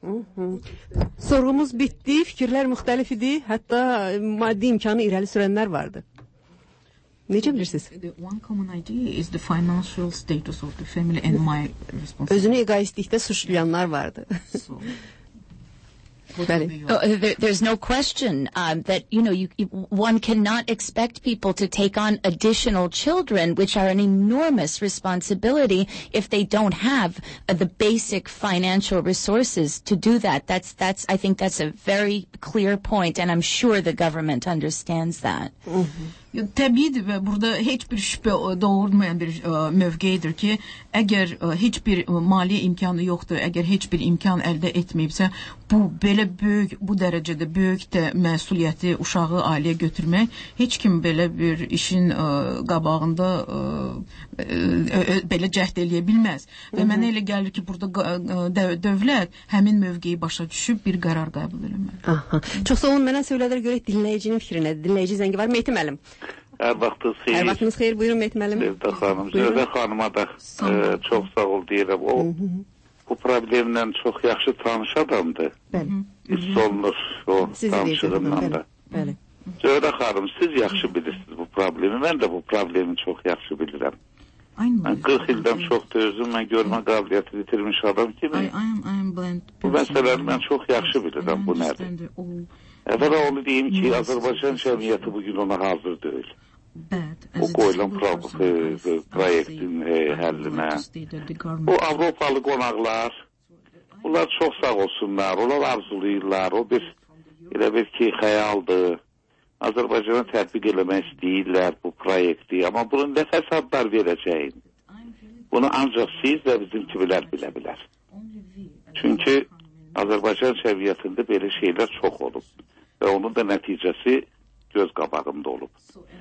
Sorğumuz bitdi, fikirlər müxtəlif idi, hətta maddi imkanı irəli sürənlər vardı. Necə bilirsiniz? Özünü egoistlikdə suçlayanlar vardı. There's no question that one cannot expect people to take on additional children, which are an enormous responsibility if they don't have the basic financial resources to do that. I think that's a very clear point, and I'm sure the government understands that. Təbiidir və burada heç bir şübhə doğurmayan bir mövqeyidir ki, əgər heç bir maliyyə imkanı yoxdur, əgər heç bir imkan əldə etməyibsə, bu belə böyük, bu dərəcədə böyük də məsuliyyəti uşağı ailəyə götürmək, heç kim belə bir işin qabağında belə cəhd eləyə bilməz. Və mənə elə gəlir ki, burada dövlət həmin mövqeyi başa düşüb bir qərar qəbul eləməli. Çox sağ olun, mənə söylədilər görək dinləyicinin fikri nədir? Dinləyici zəngi var, Mehdi müəllim. Hər vaxtınız xeyir. Hər vaxtınız xeyir. Buyurun Mehdi müəllim. Sevda xanım, Zöhrə xanıma da çox sağ ol deyirəm. O bu problemlə çox yaxşı tanış adamdır. Bəli. Hiss olunur o tanışlığından da. Bəli. Zöhrə xanım, siz yaxşı bilirsiniz bu problemi. Mən də bu problemi çox yaxşı bilirəm. Mən 40 ildən çoxdur özüm, mən görmə qabiliyyəti bitirmiş adam kimi. Bu məsələni mən çox yaxşı bilirəm, bu nədir? Əvvəla onu deyim ki, Azərbaycan cəmiyyəti bugün ona hazır deyil. O qoyulan proyektin həllinə. O Avropalı qonaqlar, bunlar çox sağ olsunlar, onlar arzulayırlar, o elə bir ki, xəyaldır. Azərbaycana tətbiq eləmək istəyirlər bu proyekti, amma bunun nə fəsadlar verəcəyin? Bunu ancaq siz və bizim kimilər bilə bilər. Çünki Azərbaycan cəmiyyətində belə şeylər çox olub və onun da nəticəsi göz qabağında olub.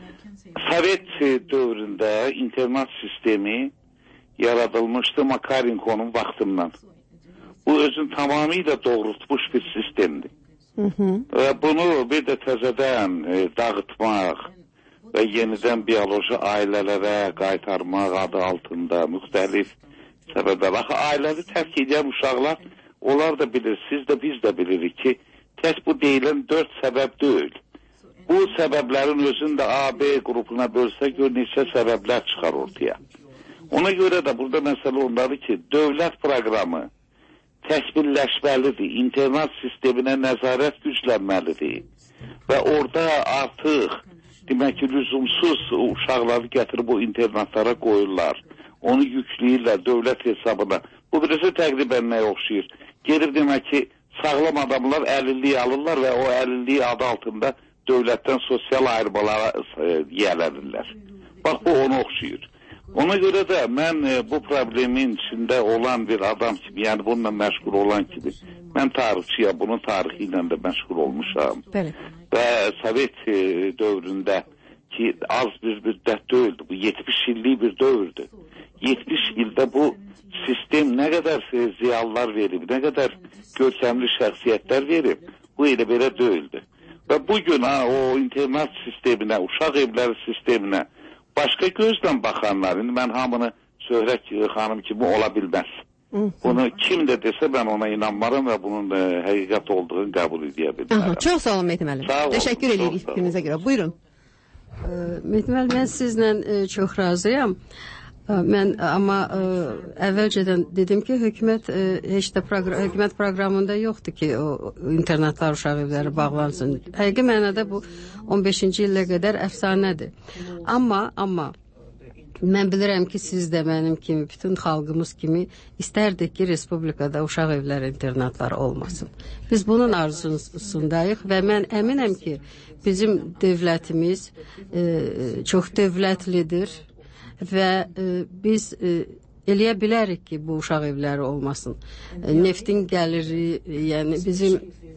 Sovet dövründə internat sistemi yaradılmışdı Makarenko'nun vaxtından. Bu özün tamamilə doğrultmuş bir sistemdir. Və bunu bir də təzədən dağıtmaq və yenidən bioloji ailələrə qaytarmaq adı altında müxtəlif səbəblər. Axı ailəvi tərk edən uşaqlar, onlar da bilir, siz də biz də bilirik ki, tək bu deyilən 4 səbəb deyil. Bu səbəblərin özünü də A, B qrupuna bölsə gör neçə səbəblər çıxar ortaya. Ona görə də burada məsələ ondadır ki, dövlət proqramı təkmilləşməlidir, internat sisteminə nəzarət güclənməlidir və orada artıq demək ki, lüzumsuz uşaqları gətirib o internatlara qoyurlar, onu yükləyirlər dövlət hesabına. Bu birisi təqribən nəyə oxşayır? Gelib demək ki, sağlam adamlar əlilliyi alırlar və o əlilliyi adı altında dövlətdən sosial ayırmalara yiyələnirlər. Bax, bu ona oxşayır. Ona görə də mən bu problemin içində olan bir adam kimi, yəni bununla məşğul olan kimi, mən tarixçiyəm, bunun tarixi ilə də məşğul olmuşam. Bəli. Və Sovet dövründə ki, az bir müddət deyildi, bu 70 illik bir dövrdür. 70 ildə bu sistem nə qədər ziyalılar verib, nə qədər görkəmli şəxsiyyətlər verib, bu elə belə deyildi. Və bugün o internat sisteminə, uşaq evləri sisteminə başqa gözlə baxanlar, indi mən hamını Zöhrə xanım kimi ola bilməz. Bunu kim də desə mən ona inanmaram və bunun həqiqət olduğunu qəbul edə bilmərəm. Çox sağ olun Mehdi müəllim. Təşəkkür edirik fikrinizə görə. Buyurun. Mehdi müəllim, mən sizlə çox razıyam. Mən amma əvvəlcədən dedim ki, hökumət heç də hökumət proqramında yoxdur ki, o internatlar, uşaq evləri bağlansın. Həqiqi mənada bu 15-ci illə qədər əfsanədir. Amma mən bilirəm ki, siz də mənim kimi, bütün xalqımız kimi istərdik ki, respublikada uşaq evləri, internatları olmasın. Biz bunun arzusundayıq və mən əminəm ki, bizim dövlətimiz çox dövlətlidir və biz eləyə bilərik ki, bu uşaq evləri olmasın. Neftin gəliri, yəni bizim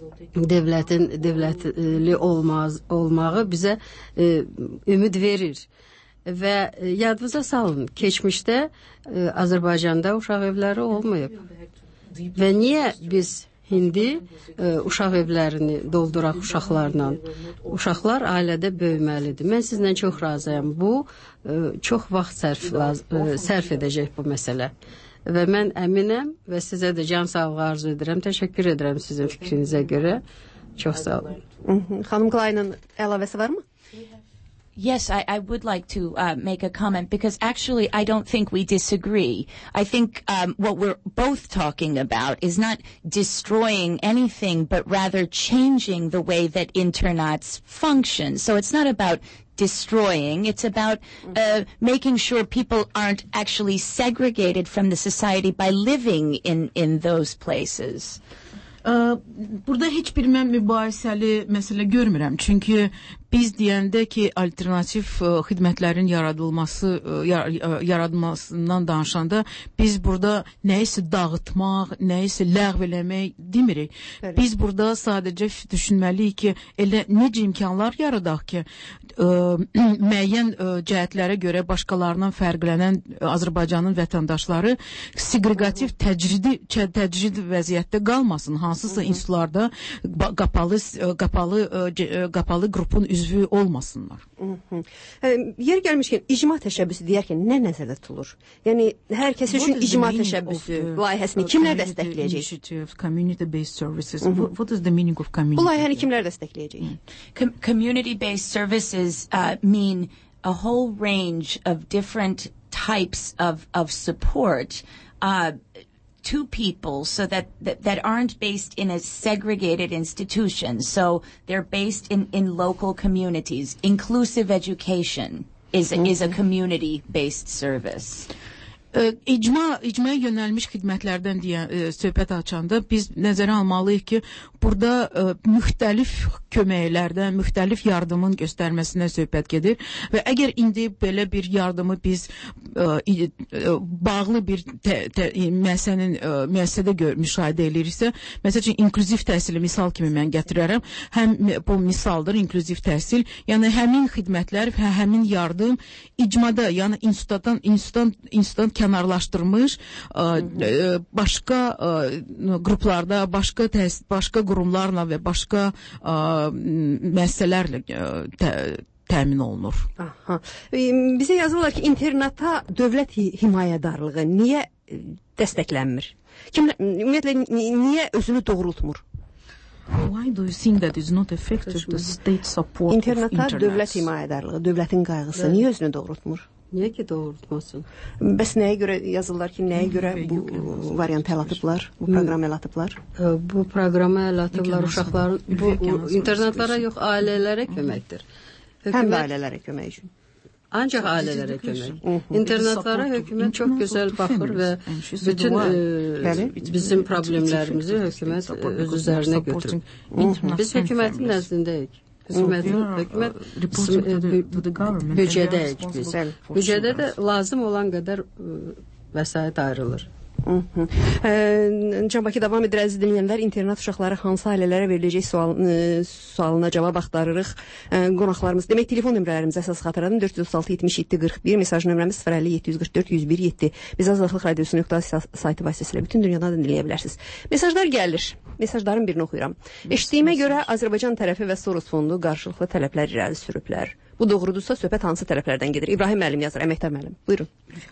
dövlətli olmağı bizə ümid verir. Və yadınıza salın, keçmişdə Azərbaycanda uşaq evləri olmayıb. Və niyə biz indi uşaq evlərini dolduraq uşaqlarla? Uşaqlar ailədə böyüməlidir. Mən sizlə çox razıyam. Bu çox vaxt sərf edəcək bu məsələ. Və mən əminəm və sizə də can sağlığı arzu edirəm. Təşəkkür edirəm sizin fikrinizə görə. Çox sağ olun. Xanım Qalayın əlavəsi varmı? Yes, I would like to make a comment because actually I don't think we disagree. I think what we're both talking about is not destroying anything, but rather changing the way that internats function. So it's not about destroying, it's about making sure people aren't actually segregated from the society by living in those places. Burada heç bir mən mübahisəli məsələ görmürəm. Çünki biz deyəndə ki, alternativ xidmətlərin yaradılmasından danışanda biz burada nəyisə dağıtmaq, nəyisə ləğv eləmək demirik. Biz burada sadəcə düşünməliyik ki, elə necə imkanlar yaradaq ki, müəyyən cəhətlərə görə başqalarından fərqlənən Azərbaycanın vətəndaşları seqregativ təcrid vəziyyətdə qalmasın. Hansısa institutlarda qapalı qrupun üzvü olmasınlar. Yer gəlmişkən icma təşəbbüsü deyərkən nə nəzərdə tutulur? Yəni hər kəs üçün icma təşəbbüsü layihəsini kimlər dəstəkləyəcək? Community-based services. What is the meaning of community? Bu layihəni kimlər dəstəkləyəcək? Community-based services mean a whole range of different types of support to people, so that aren't based in a segregated institution. So they're based in local communities. Inclusive education is a community-based service. İcmaya yönəlmiş xidmətlərdən söhbət açanda biz nəzərə almalıyıq ki, burada müxtəlif köməklərdən, müxtəlif yardımın göstərməsinə söhbət gedir və əgər indi belə bir yardımı biz bağlı bir müəssisədə müşahidə ediriksə, məsəl üçün inklüziv təhsili misal kimi mən gətirərəm. Həm bu misaldır, inklüziv təhsil, yəni həmin xidmətlər və həmin yardım icmada, yəni institutdan kənarlaşdırmış başqa qruplarda, başqa qurumlarla və başqa müəssisələrlə təmin olunur. Bizə yazırlar ki, internata dövlət himayədarlığı niyə dəstəklənmir? Ümumiyyətlə, niyə özünü doğrultmur? Why do you think that is not effective the state support of internet? İnternata dövlət himayədarlığı, dövlətin qayğısı niyə özünü doğrultmur? Niyə ki doğrultmasın? Bəs nəyə görə yazırlar ki, nəyə görə bu variantı əl atıblar, bu proqramı əl atıblar? Bu proqramı əl atıblar uşaqların, bu internatlara yox, ailələrə köməkdir. Həm də ailələrə kömək üçün. Ancaq ailələrə kömək. İnternatlara hökumət çox gözəl baxır və bütün bizim problemlərimizi hökumət öz üzərinə götürür. Biz hökumətin nəzdindəyik. Hökumət büdcədəyik biz. Büdcədə də lazım olan qədər vəsait ayrılır. Can Bakı davam edir əziz dinləyənlər. İnternat uşaqları hansı ailələrə veriləcək sualına cavab axtarırıq. Qonaqlarımız, demək telefon nömrələrimizi əsas xatırladım. 436-77-41, mesaj nömrəmiz 050-744-101-7. Biz Azadlıq Radiosu.si saytı vasitəsilə bütün dünyadan dinləyə bilərsiniz. Mesajlar gəlir. Mesajların birini oxuyuram. Eşitdiyimə görə Azərbaycan tərəfi və Soros fondu qarşılıqlı tələblər irəli sürüblər. Bu doğrudursa söhbət hansı tələblərdən gedir? İbrahim müəllim yazır, əməkdar müəllim. Buyurun.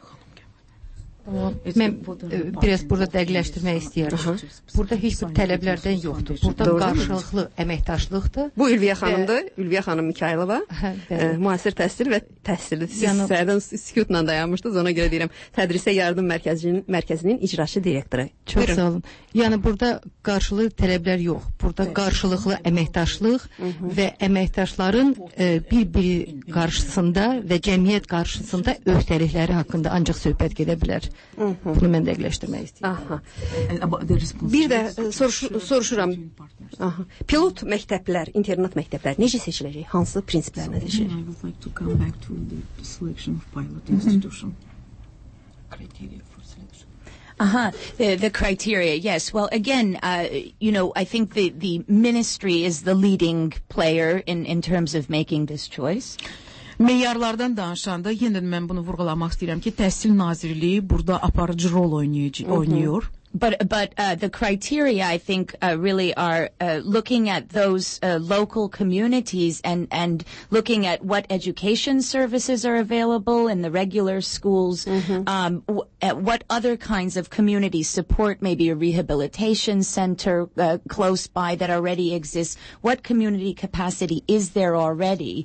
Mən biraz burada dəqiqləşdirmək istəyirəm. Burada heç bir tələblərdən yoxdur. Burada qarşılıqlı əməkdaşlıqdır. Bu Ülviyə xanımdır. Ülviyə xanım Mikaylova. Müasir təhsil və təhsildir. Siz səhərdən sükutla dayanmışdınız, ona görə deyirəm. Tədrisə Yardım Mərkəzinin icraçı direktoru. Çox sağ olun. Yəni burada qarşılıqlı tələblər yox. Burada qarşılıqlı əməkdaşlıq və əməkdaşların bir-biri qarşısında və cəmiyyət qarşısında öhdəlikləri haqqında ancaq söhbət gedə bilər. Bunu mən dəqiqləşdirmək istəyirəm. Bir də soruşuram. Pilot məktəblər, internat məktəblər necə seçiləcək? Hansı prinsiplərlə seçiləcək? The criteria, yes. Well, again, I think the ministry is the leading player in terms of making this choice. Meyarlardan danışanda yenə mən bunu vurğulamaq istəyirəm ki, Təhsil Nazirliyi burada aparıcı rol oynayır. But the criteria, I think, really are looking at those local communities and looking at what education services are available in the regular schools, what other kinds of community support, maybe a rehabilitation center close by that already exists. What community capacity is there already?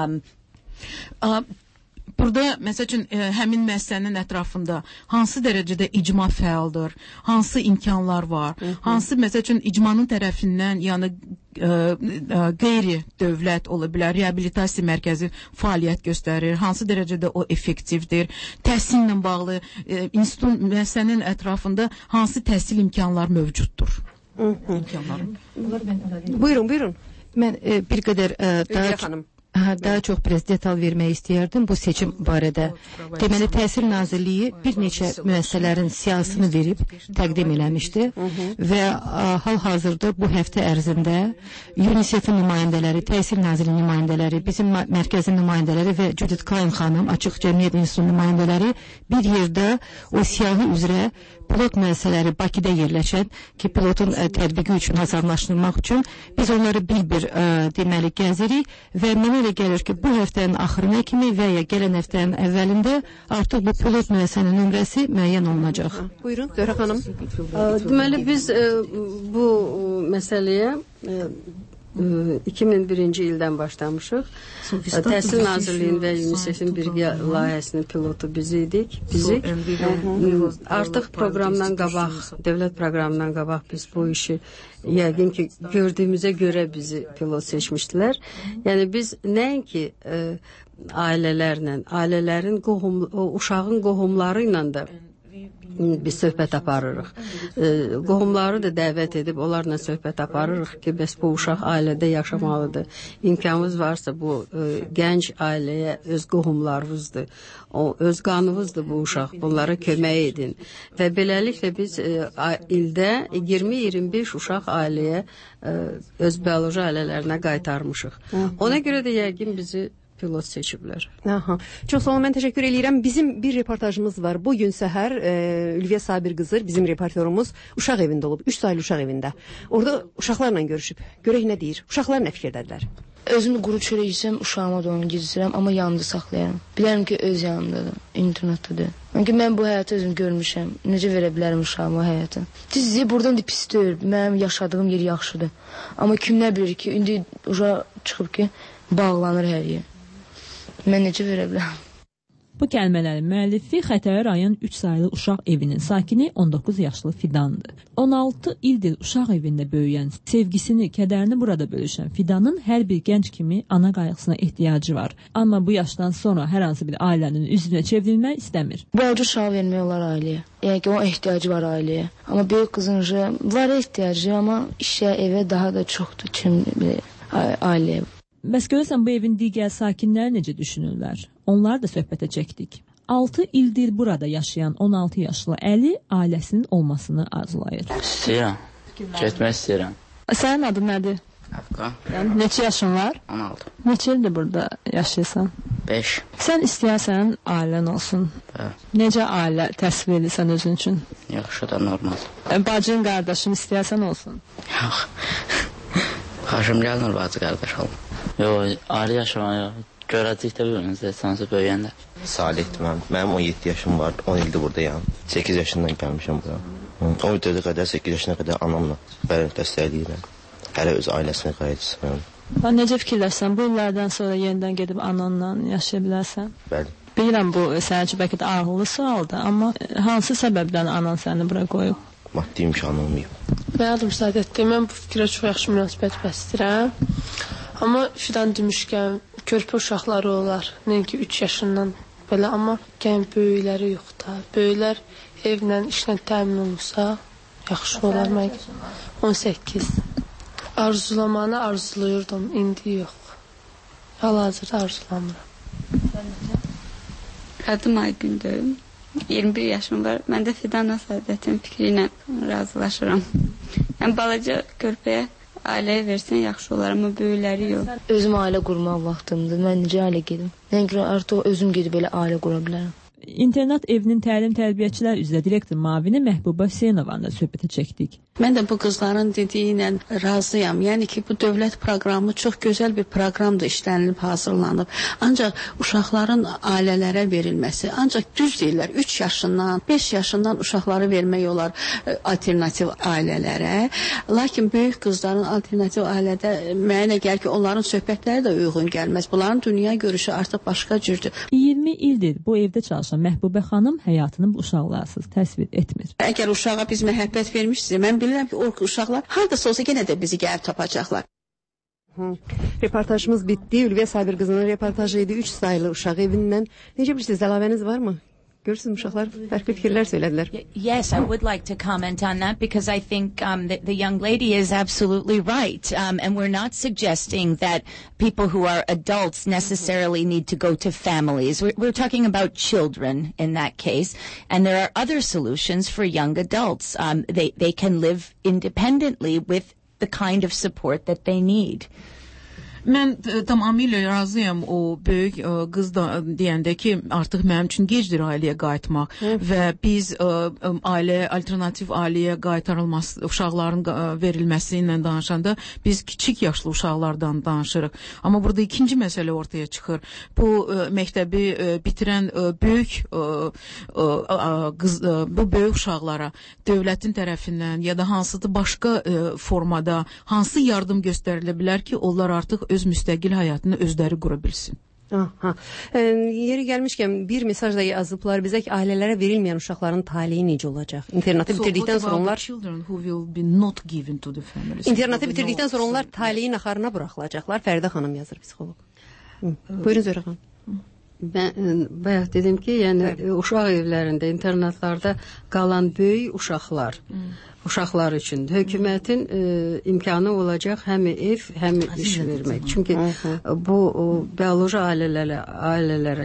Burada, məsəl üçün, həmin müəssisənin ətrafında hansı dərəcədə icma fəaldır, hansı imkanlar var, hansı, məsəl üçün, icmanın tərəfindən, yəni qeyri-dövlət ola bilər, reabilitasiya mərkəzi fəaliyyət göstərir, hansı dərəcədə o effektivdir, təhsillə bağlı müəssisənin ətrafında hansı təhsil imkanlar mövcuddur. Buyurun. Mən bir qədər Daha çox biraz detal vermək istəyərdim bu seçim barədə. Deməli, Təhsil Nazirliyi bir neçə müəssisələrin siyasını verib təqdim eləmişdi və hal-hazırda bu həftə ərzində UNICEF-in nümayəndələri, Təhsil Nazirliyi nümayəndələri, bizim mərkəzin nümayəndələri və Judith Klein xanım, Açıq Cəmiyyət İnstitutunun nümayəndələri bir yerdə o siyahı üzrə pilot müəssisələri Bakıda yerləşən ki, pilotun tətbiqi üçün hazırlaşdırmaq üçün biz onları bir-bir deməli gəzirik və mənə elə gəlir ki, bu həftənin axırına kimi və ya gələn həftənin əvvəlində artıq bu pilot müəssisənin nömrəsi müəyyən olunacaq. Buyurun, Zöhrə xanım. Deməli, biz bu məsələyə 2001-ci ildən başlamışıq. Təhsil Nazirliyinin və UNICEF-in birgə layihəsinin pilotu biz idik. Artıq proqramdan qabaq, dövlət proqramından qabaq biz bu işi yəqin ki, gördüyümüzə görə bizi pilot seçmişdilər. Yəni biz nəinki ailələrlə, ailələrin uşağın qohumları ilə də biz söhbət aparırıq. Qohumları da dəvət edib onlarla söhbət aparırıq ki, bəs bu uşaq ailədə yaşamalıdır. İmkanınız varsa bu gənc ailəyə öz qohumlarınızdır. Öz qanınızdır bu uşaq. Bunlara kömək edin. Və beləliklə biz ildə 20-25 uşaq ailəyə öz bioloji ailələrinə qaytarmışıq. Ona görə də yəqin bizi pilot seçiblər. Aha. Çox sağ olun, mən təşəkkür edirəm. Bizim bir reportajımız var. Bugün səhər Ülviyə Sabir Qızır, bizim reportyorumuz uşaq evində olub, 3 saylı uşaq evində. Orada uşaqlarla görüşüb. Görək nə deyir? Uşaqlar nə fikirdədirlər? Özüm quru çörək yesəm, uşağıma da onu gizləyirəm, amma yanında saxlayaram. Bilərəm ki, öz yanındadır, internetdadır. Çünki mən bu həyatı özüm görmüşəm. Necə verə bilərəm uşağıma həyatı? Düzdür, buradan da pis deyil. Mənim yaşadığım yer yaxşıdır. Amma kim nə bilir ki, indi uşaq çıxıb ki, bağlanır hər yer. Mən necə verə bilərəm? Bu kəlmələrin müəllifi Xətai rayon 3 saylı uşaq evinin sakini 19 yaşlı Fidandır. 16 ildir uşaq evində böyüyən, sevgisini, kədərini burada bölüşən Fidanın hər bir gənc kimi ana qayğısına ehtiyacı var. Amma bu yaşdan sonra hər hansı bir ailənin üzünə çevrilmək istəmir. Balaca uşağı vermək olar ailəyə. Yəni ki, o ehtiyacı var ailəyə. Amma böyük qızın var ehtiyacı, amma işə, evə daha da çoxdur kim bilir ailəyə. Bəs görürsən bu evin digər sakinləri necə düşünürlər? Onlar da söhbətə çəkdik. 6 ildir burada yaşayan 16 yaşlı Əli ailəsinin olmasını arzulayır. İstəyirəm. Getmək istəyirəm. Sənin adın nədir? Əfqan. Yəni, neçə yaşın var? 16. Neçə ildir burada yaşayırsan? 5. Sən istəyərsən ailən olsun. Hə. Necə ailə təsvir edirsən özün üçün? Yaxşı da normal. Bacın, qardaşın istəyərsən olsun? Yox. Xaşım gəlmir bacı qardaş olun. Yox, ayrı yaşamaq yox. Görəcəkdə birbirimizi sansı böyüyəndə. Salihdir mən. Mənim 17 yaşım var. 10 ildir buradayam. 8 yaşından gəlmişəm bura. 10 ildə qədər 8 yaşına qədər anamla bəli dəstəkləyirəm. Hələ öz ailəsinə qayıtsın. Necə fikirləşsən? Bu illərdən sonra yenidən gedib ananla yaşaya bilərsən? Bəli. Bilirəm bu sənin üçün bəlkə də ağıllı sualdır, amma hansı səbəbdən anan səni bura qoyub? Maddi imkanı olmayıb. Mən adım Sadətdir. Mən bu fikrə çox yaxşı münasibət bəsləyirəm. Amma Fidan demişkən, körpə uşaqları olar. Nəinki 3 yaşından belə, amma gəlin böyükləri yox da. Böyüklər evlə, işlə təmin olursa, yaxşı olar. 18. Arzulamanı arzulayırdım, indi yox. Hal-hazırda arzulamıram. Adım Aygündür. 21 yaşım var. Mən də Fidanla Sadətin fikri ilə razılaşıram. Yəni, balaca körpəyə ailəyə versən yaxşı olar, amma böyükləri yox. Özüm ailə qurmaq vaxtımdır. Mən necə ailə gedim? Nəinki artıq özüm gedib belə ailə qura bilərəm. İnternat evinin təlim-tərbiyəçilər üzrə direktor müavini Məhbuba Hüseynovanla söhbətə çəkdik. Mən də bu qızların dediyi ilə razıyam. Yəni ki, bu dövlət proqramı çox gözəl bir proqramdır, işlənilib, hazırlanıb. Ancaq uşaqların ailələrə verilməsi, ancaq düz deyirlər, 3 yaşından, 5 yaşından uşaqları vermək olar alternativ ailələrə. Lakin böyük qızların alternativ ailədə mənə gəlir ki, onların söhbətləri də uyğun gəlməz. Bunların dünya görüşü artıq başqa cürdür. 20 ildir bu evdə çalışan Məhbubə xanım həyatını bu uşaqlarsız təsvir etmir. Əgər uşağa biz məhəbbət vermişsə, mən bilirəm ki, o uşaqlar hardasa olsa yenə də bizi gəlib tapacaqlar. Reportajımız bitdi. Ülviyə Sabir qızının reportajı idi 3 saylı uşaq evindən. Necə bilirsiniz, əlavəniz var mı? Görürsünüz uşaqlar fərqli fikirlər söylədilər. Yes, I would like to comment on that because I think that the young lady is absolutely right. And we're not suggesting that people who are adults necessarily need to go to families. We're talking about children in that case. And there are other solutions for young adults. They can live independently with the kind of support that they need. Mən tamamilə razıyam o böyük qız da deyəndə ki, artıq mənim üçün gecdir ailəyə qayıtmaq və biz alternativ ailəyə qaytarılması, uşaqların verilməsi ilə danışanda biz kiçik yaşlı uşaqlardan danışırıq. Amma burada ikinci məsələ ortaya çıxır. Bu məktəbi bitirən böyük bu böyük uşaqlara dövlətin tərəfindən ya da hansıdır başqa formada hansı yardım göstərilə bilər ki, onlar artıq öz müstəqil həyatını özləri qura bilsin. Yeri gəlmişkən bir mesaj da yazıblar bizə ki, ailələrə verilməyən uşaqların taliyi necə olacaq? İnternatı bitirdikdən sonra onlar taliyin axarına buraxılacaqlar. Fəridə xanım yazır, psixoloq. Buyurun Zöhrə xanım. Ben bayaq dedim ki, yəni uşaq evlərində, internatlarda qalan böyük uşaqlar üçün hökumətin imkanı olacaq həm ev, həm iş vermək. Çünki bu bioloji ailələrə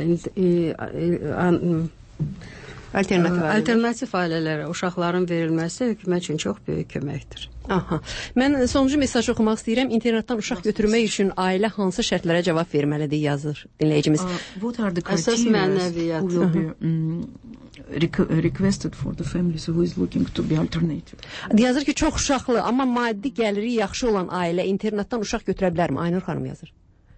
alternativ ailələrə uşaqların verilməsi hökumət üçün çox böyük köməkdir. Mən sonuncu mesaj oxumaq istəyirəm. İnternetdən uşaq götürmək üçün ailə hansı şərtlərə cavab verməlidir, yazır dinləyicimiz. What are the əsas mənəviyyat who will be requested for the families who is looking to be alternative? Yazır ki, çox uşaqlı, amma maddi gəliri yaxşı olan ailə internatdan uşaq götürə bilərmi? Aynur xanım yazır.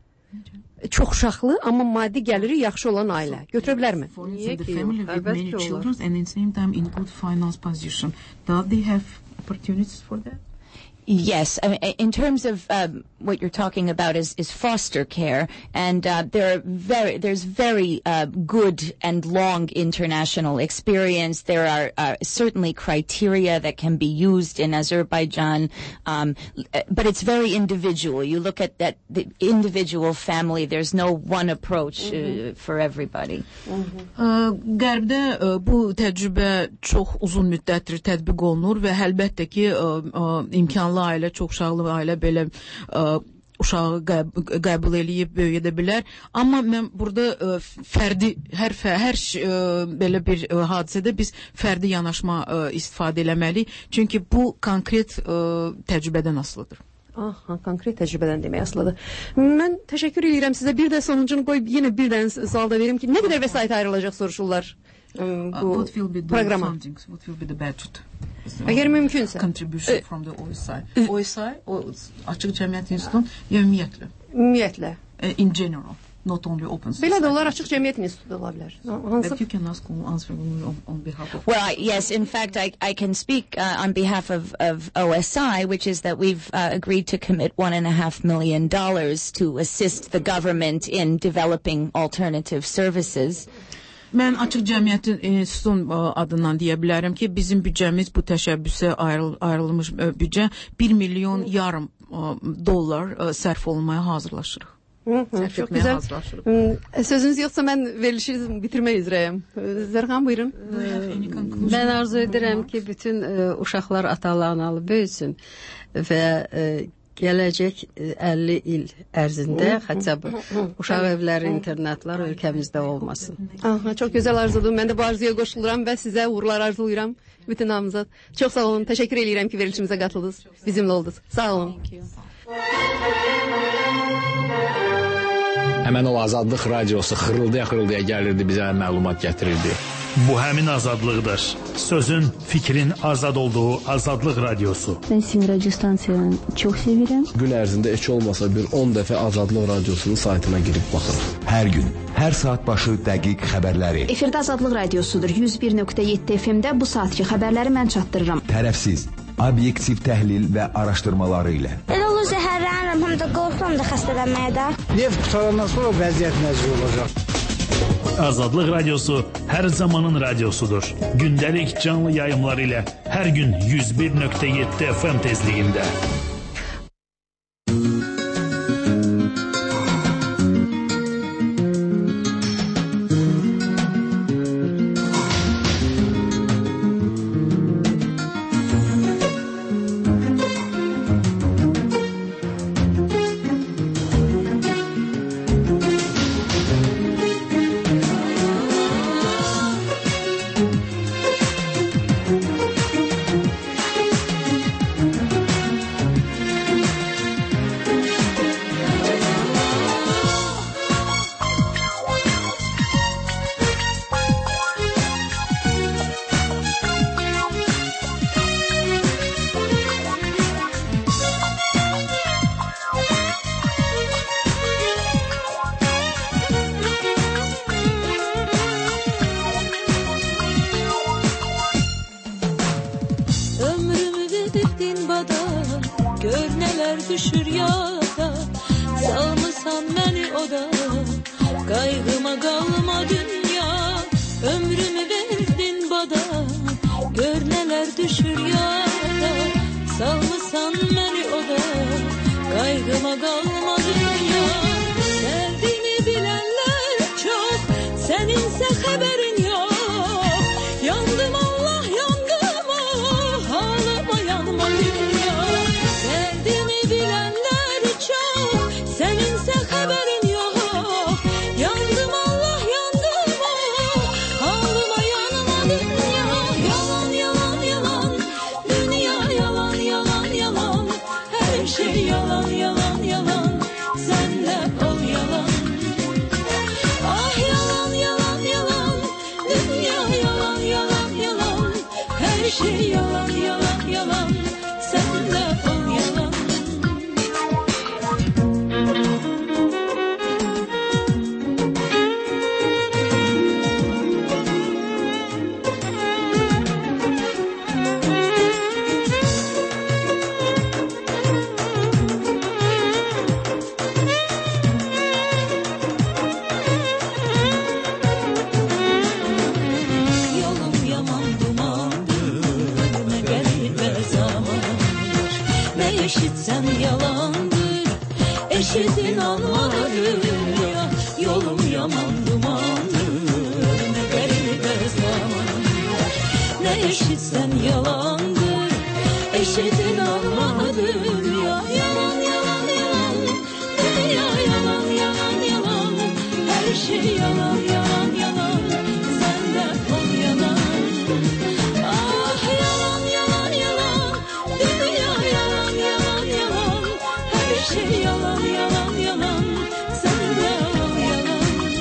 Çox uşaqlı, amma maddi gəliri yaxşı olan ailə götürə bilərmi? For instance, the family with many children and in same time in good finance position. Do they have opportunities for that? Yes, I mean, in terms of what you're talking about is foster care, and there's very good and long international experience. There are certainly criteria that can be used in Azerbaijan, but it's very individual. You look at the individual family. There's no one approach for everybody. Qərbdə bu təcrübə çox uzun müddətdir tətbiq olunur və əlbəttə ki, imkanlı ailə, çox uşaqlı ailə belə uşağı qəbul eləyib böyüyə bilər. Amma mən burada fərdi hər belə bir hadisədə biz fərdi yanaşma istifadə eləməliyik. Çünki bu konkret təcrübədən asılıdır. Konkret təcrübədən demək asılıdır. Mən təşəkkür edirəm sizə. Bir də sonuncunu qoy, yenə bir dənə sual da verim ki, nə qədər vəsait ayrılacaq soruşurlar bu proqrama? What will be the budget? Əgər mümkünsə. Contribution from the OSI. OSI, Açıq Cəmiyyət İnstitutu, ümumiyyətlə. Ümumiyyətlə. In general, not only open society. Belə də onlar Açıq Cəmiyyət İnstitutu ola bilər. That you can ask answer on behalf of... Well, yes, in fact, I can speak on behalf of OSI, which is that we've agreed to commit $1.5 million to assist the government in developing alternative services. Mən Açıq Cəmiyyətin İnstitutunun adından deyə bilərəm ki, bizim büdcəmiz bu təşəbbüsə ayrılmış büdcə $1,5 milyon sərf olunmaya hazırlaşırıq. Çox gözəl. Sözünüz yoxsa mən verilişi bitirmək üzrəyəm. Zərxan, buyurun. Mən arzu edirəm ki, bütün uşaqlar atalı-analı böyüsün və gələcək 50 il ərzində xəcəb uşaq evləri, internatlar ölkəmizdə olmasın. Çox gözəl arzudur. Mən də bu arzuya qoşuluram və sizə uğurlar arzulayıram. Bütün hamınıza. Çox sağ olun. Təşəkkür edirəm ki, verilişimizə qatıldınız. Bizimlə oldunuz. Sağ olun. Həmən o Azadlıq radiosu xırıldaya gəlirdi, bizə məlumat gətirirdi. Bu həmin azadlıqdır. Sözün, fikrin azad olduğu Azadlıq radiosu. Mən sizin radio stansiyanı çox sevirəm. Gün ərzində heç olmasa bir 10 dəfə Azadlıq radiosunun saytına girib baxırım. Hər gün, hər saat başı dəqiq xəbərləri. Efirdə Azadlıq radiosudur. 101.7 FM-də bu saatki xəbərləri mən çatdırıram. Tərəfsiz, obyektiv təhlil və araşdırmaları ilə. Elə olur zəhərlənirəm, həm də qorxuram da xəstələnməyə də. Neft qutarandan sonra vəziyyət nəzir olacaq. Azadlıq radiosu hər zamanın radiosudur. Gündəlik canlı yayımları ilə hər gün 101.7 FM tezliyində. düşür yada, salmısan məni oda, qaygıma qalma dünya, ömrümü verdin bada, gör nələr düşür yada, salmısan məni oda, qaygıma qalma dünya. Dərdini bilənlər çox, səninsə xəbərin yox, yandım Allah yandım oh, halıma yanma dünya. Dərdini bilənlər çox, səninsə xəbərin yox, yandım Allah yandım oh, halıma yanma dünya. Yalan yalan yalan, dünya yalan yalan yalan, her şey yalan yalan yalan, sen de ol yalan. Ah yalan yalan yalan, dünya yalan yalan yalan, her şey yalan yalan yalan, sen de ol yalan. Yolum yaman dumandır, ne garip zamandır, ne eşitsem yalandır, eşitin anladır ya. Yolum yaman dumandır, ne garip zamandır, ne eşitsem yalandır, eşitin anladır ya. Yalan yalan yalan, dünya yalan yalan yalan, her şey yalan yalan yalan, sen de ol yalan. Ah yalan yalan yalan, dünya yalan yalan yalan, her şey yalan yalan yalan, sen de ol yalan.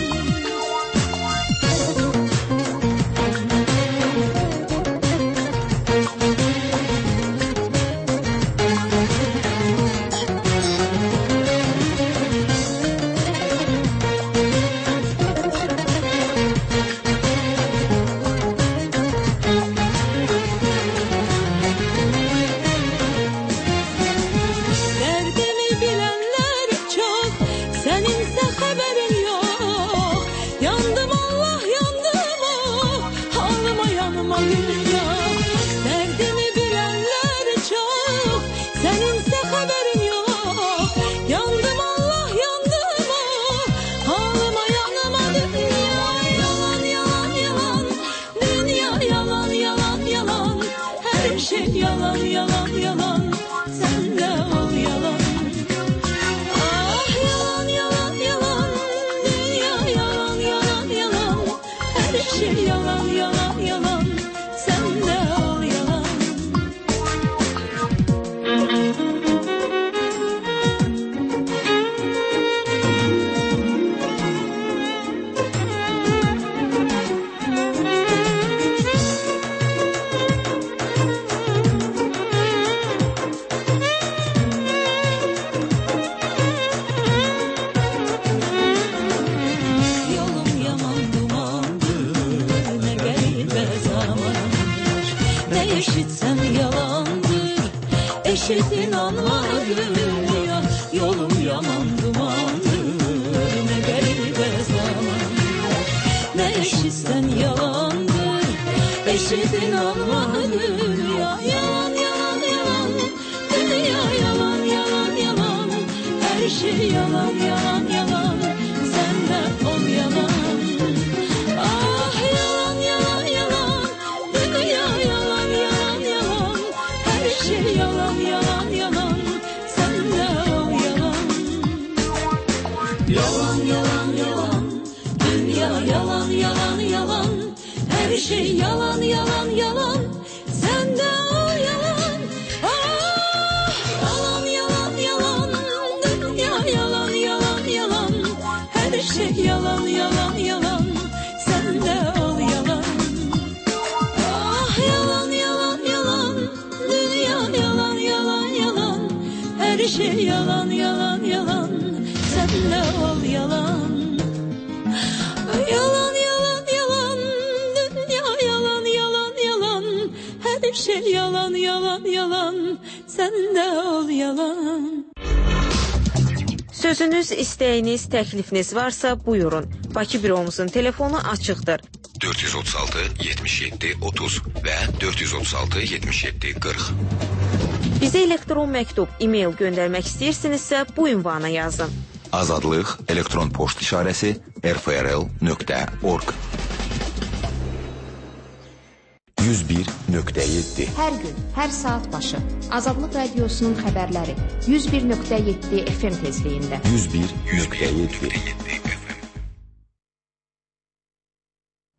Derdimi bilenler çok, seninse haberin yok. Yandım Allah yandım oh, halıma yanma dünya. Derdimi bilenler çok, seninse haberin yok. Yandım Allah yandım oh, halıma yanma dünya. Yalan yalan yalan, dünya yalan yalan yalan, her şey yalan yalan yalan, sen de ol yalan. Ah yalan yalan yalan, dünya yalan yalan yalan, her şey yalan yalan yalan, sen de ol yalan. Yolum yaman dumandır, ne garip zamandır, ne eşitsem yalandır, eşitin anladır ya. Yolum yaman dumandır, ne garip zamandır, ne eşitsen yalandır, eşitin anladır ya. Yalan yalan yalan, dünya yalan yalan yalan, her şey yalan yalan yalan, sen de ol yalan. Ah yalan yalan yalan, dünya yalan yalan yalan, her şey yalan yalan yalan, sen de ol yalan. Yalan yalan yalan, dünya yalan yalan yalan, her şey yalan yalan yalan, sen de ol yalan. Ah yalan yalan yalan, dünya yalan yalan yalan, her şey yalan yalan yalan, sen de ol yalan. Ah yalan yalan yalan, dünya yalan yalan yalan, her şey yalan yalan yalan, sen de ol yalan. Yalan yalan yalan, dünya yalan yalan yalan, her şey yalan yalan yalan, sen de ol yalan. Sözünüz, istəyiniz, təklifiniz varsa buyurun. Bakı büromuzun telefonu açıqdır. 436 77 30 və 436 77 40. Bizə elektron məktub, e-mail göndərmək istəyirsinizsə bu ünvana yazın. Azadlıq elektron poçt işarəsi rfrl.org 101.7 Hər gün, hər saat başı Azadlıq Radiosunun xəbərləri 101.7 FM tezliyində 101.7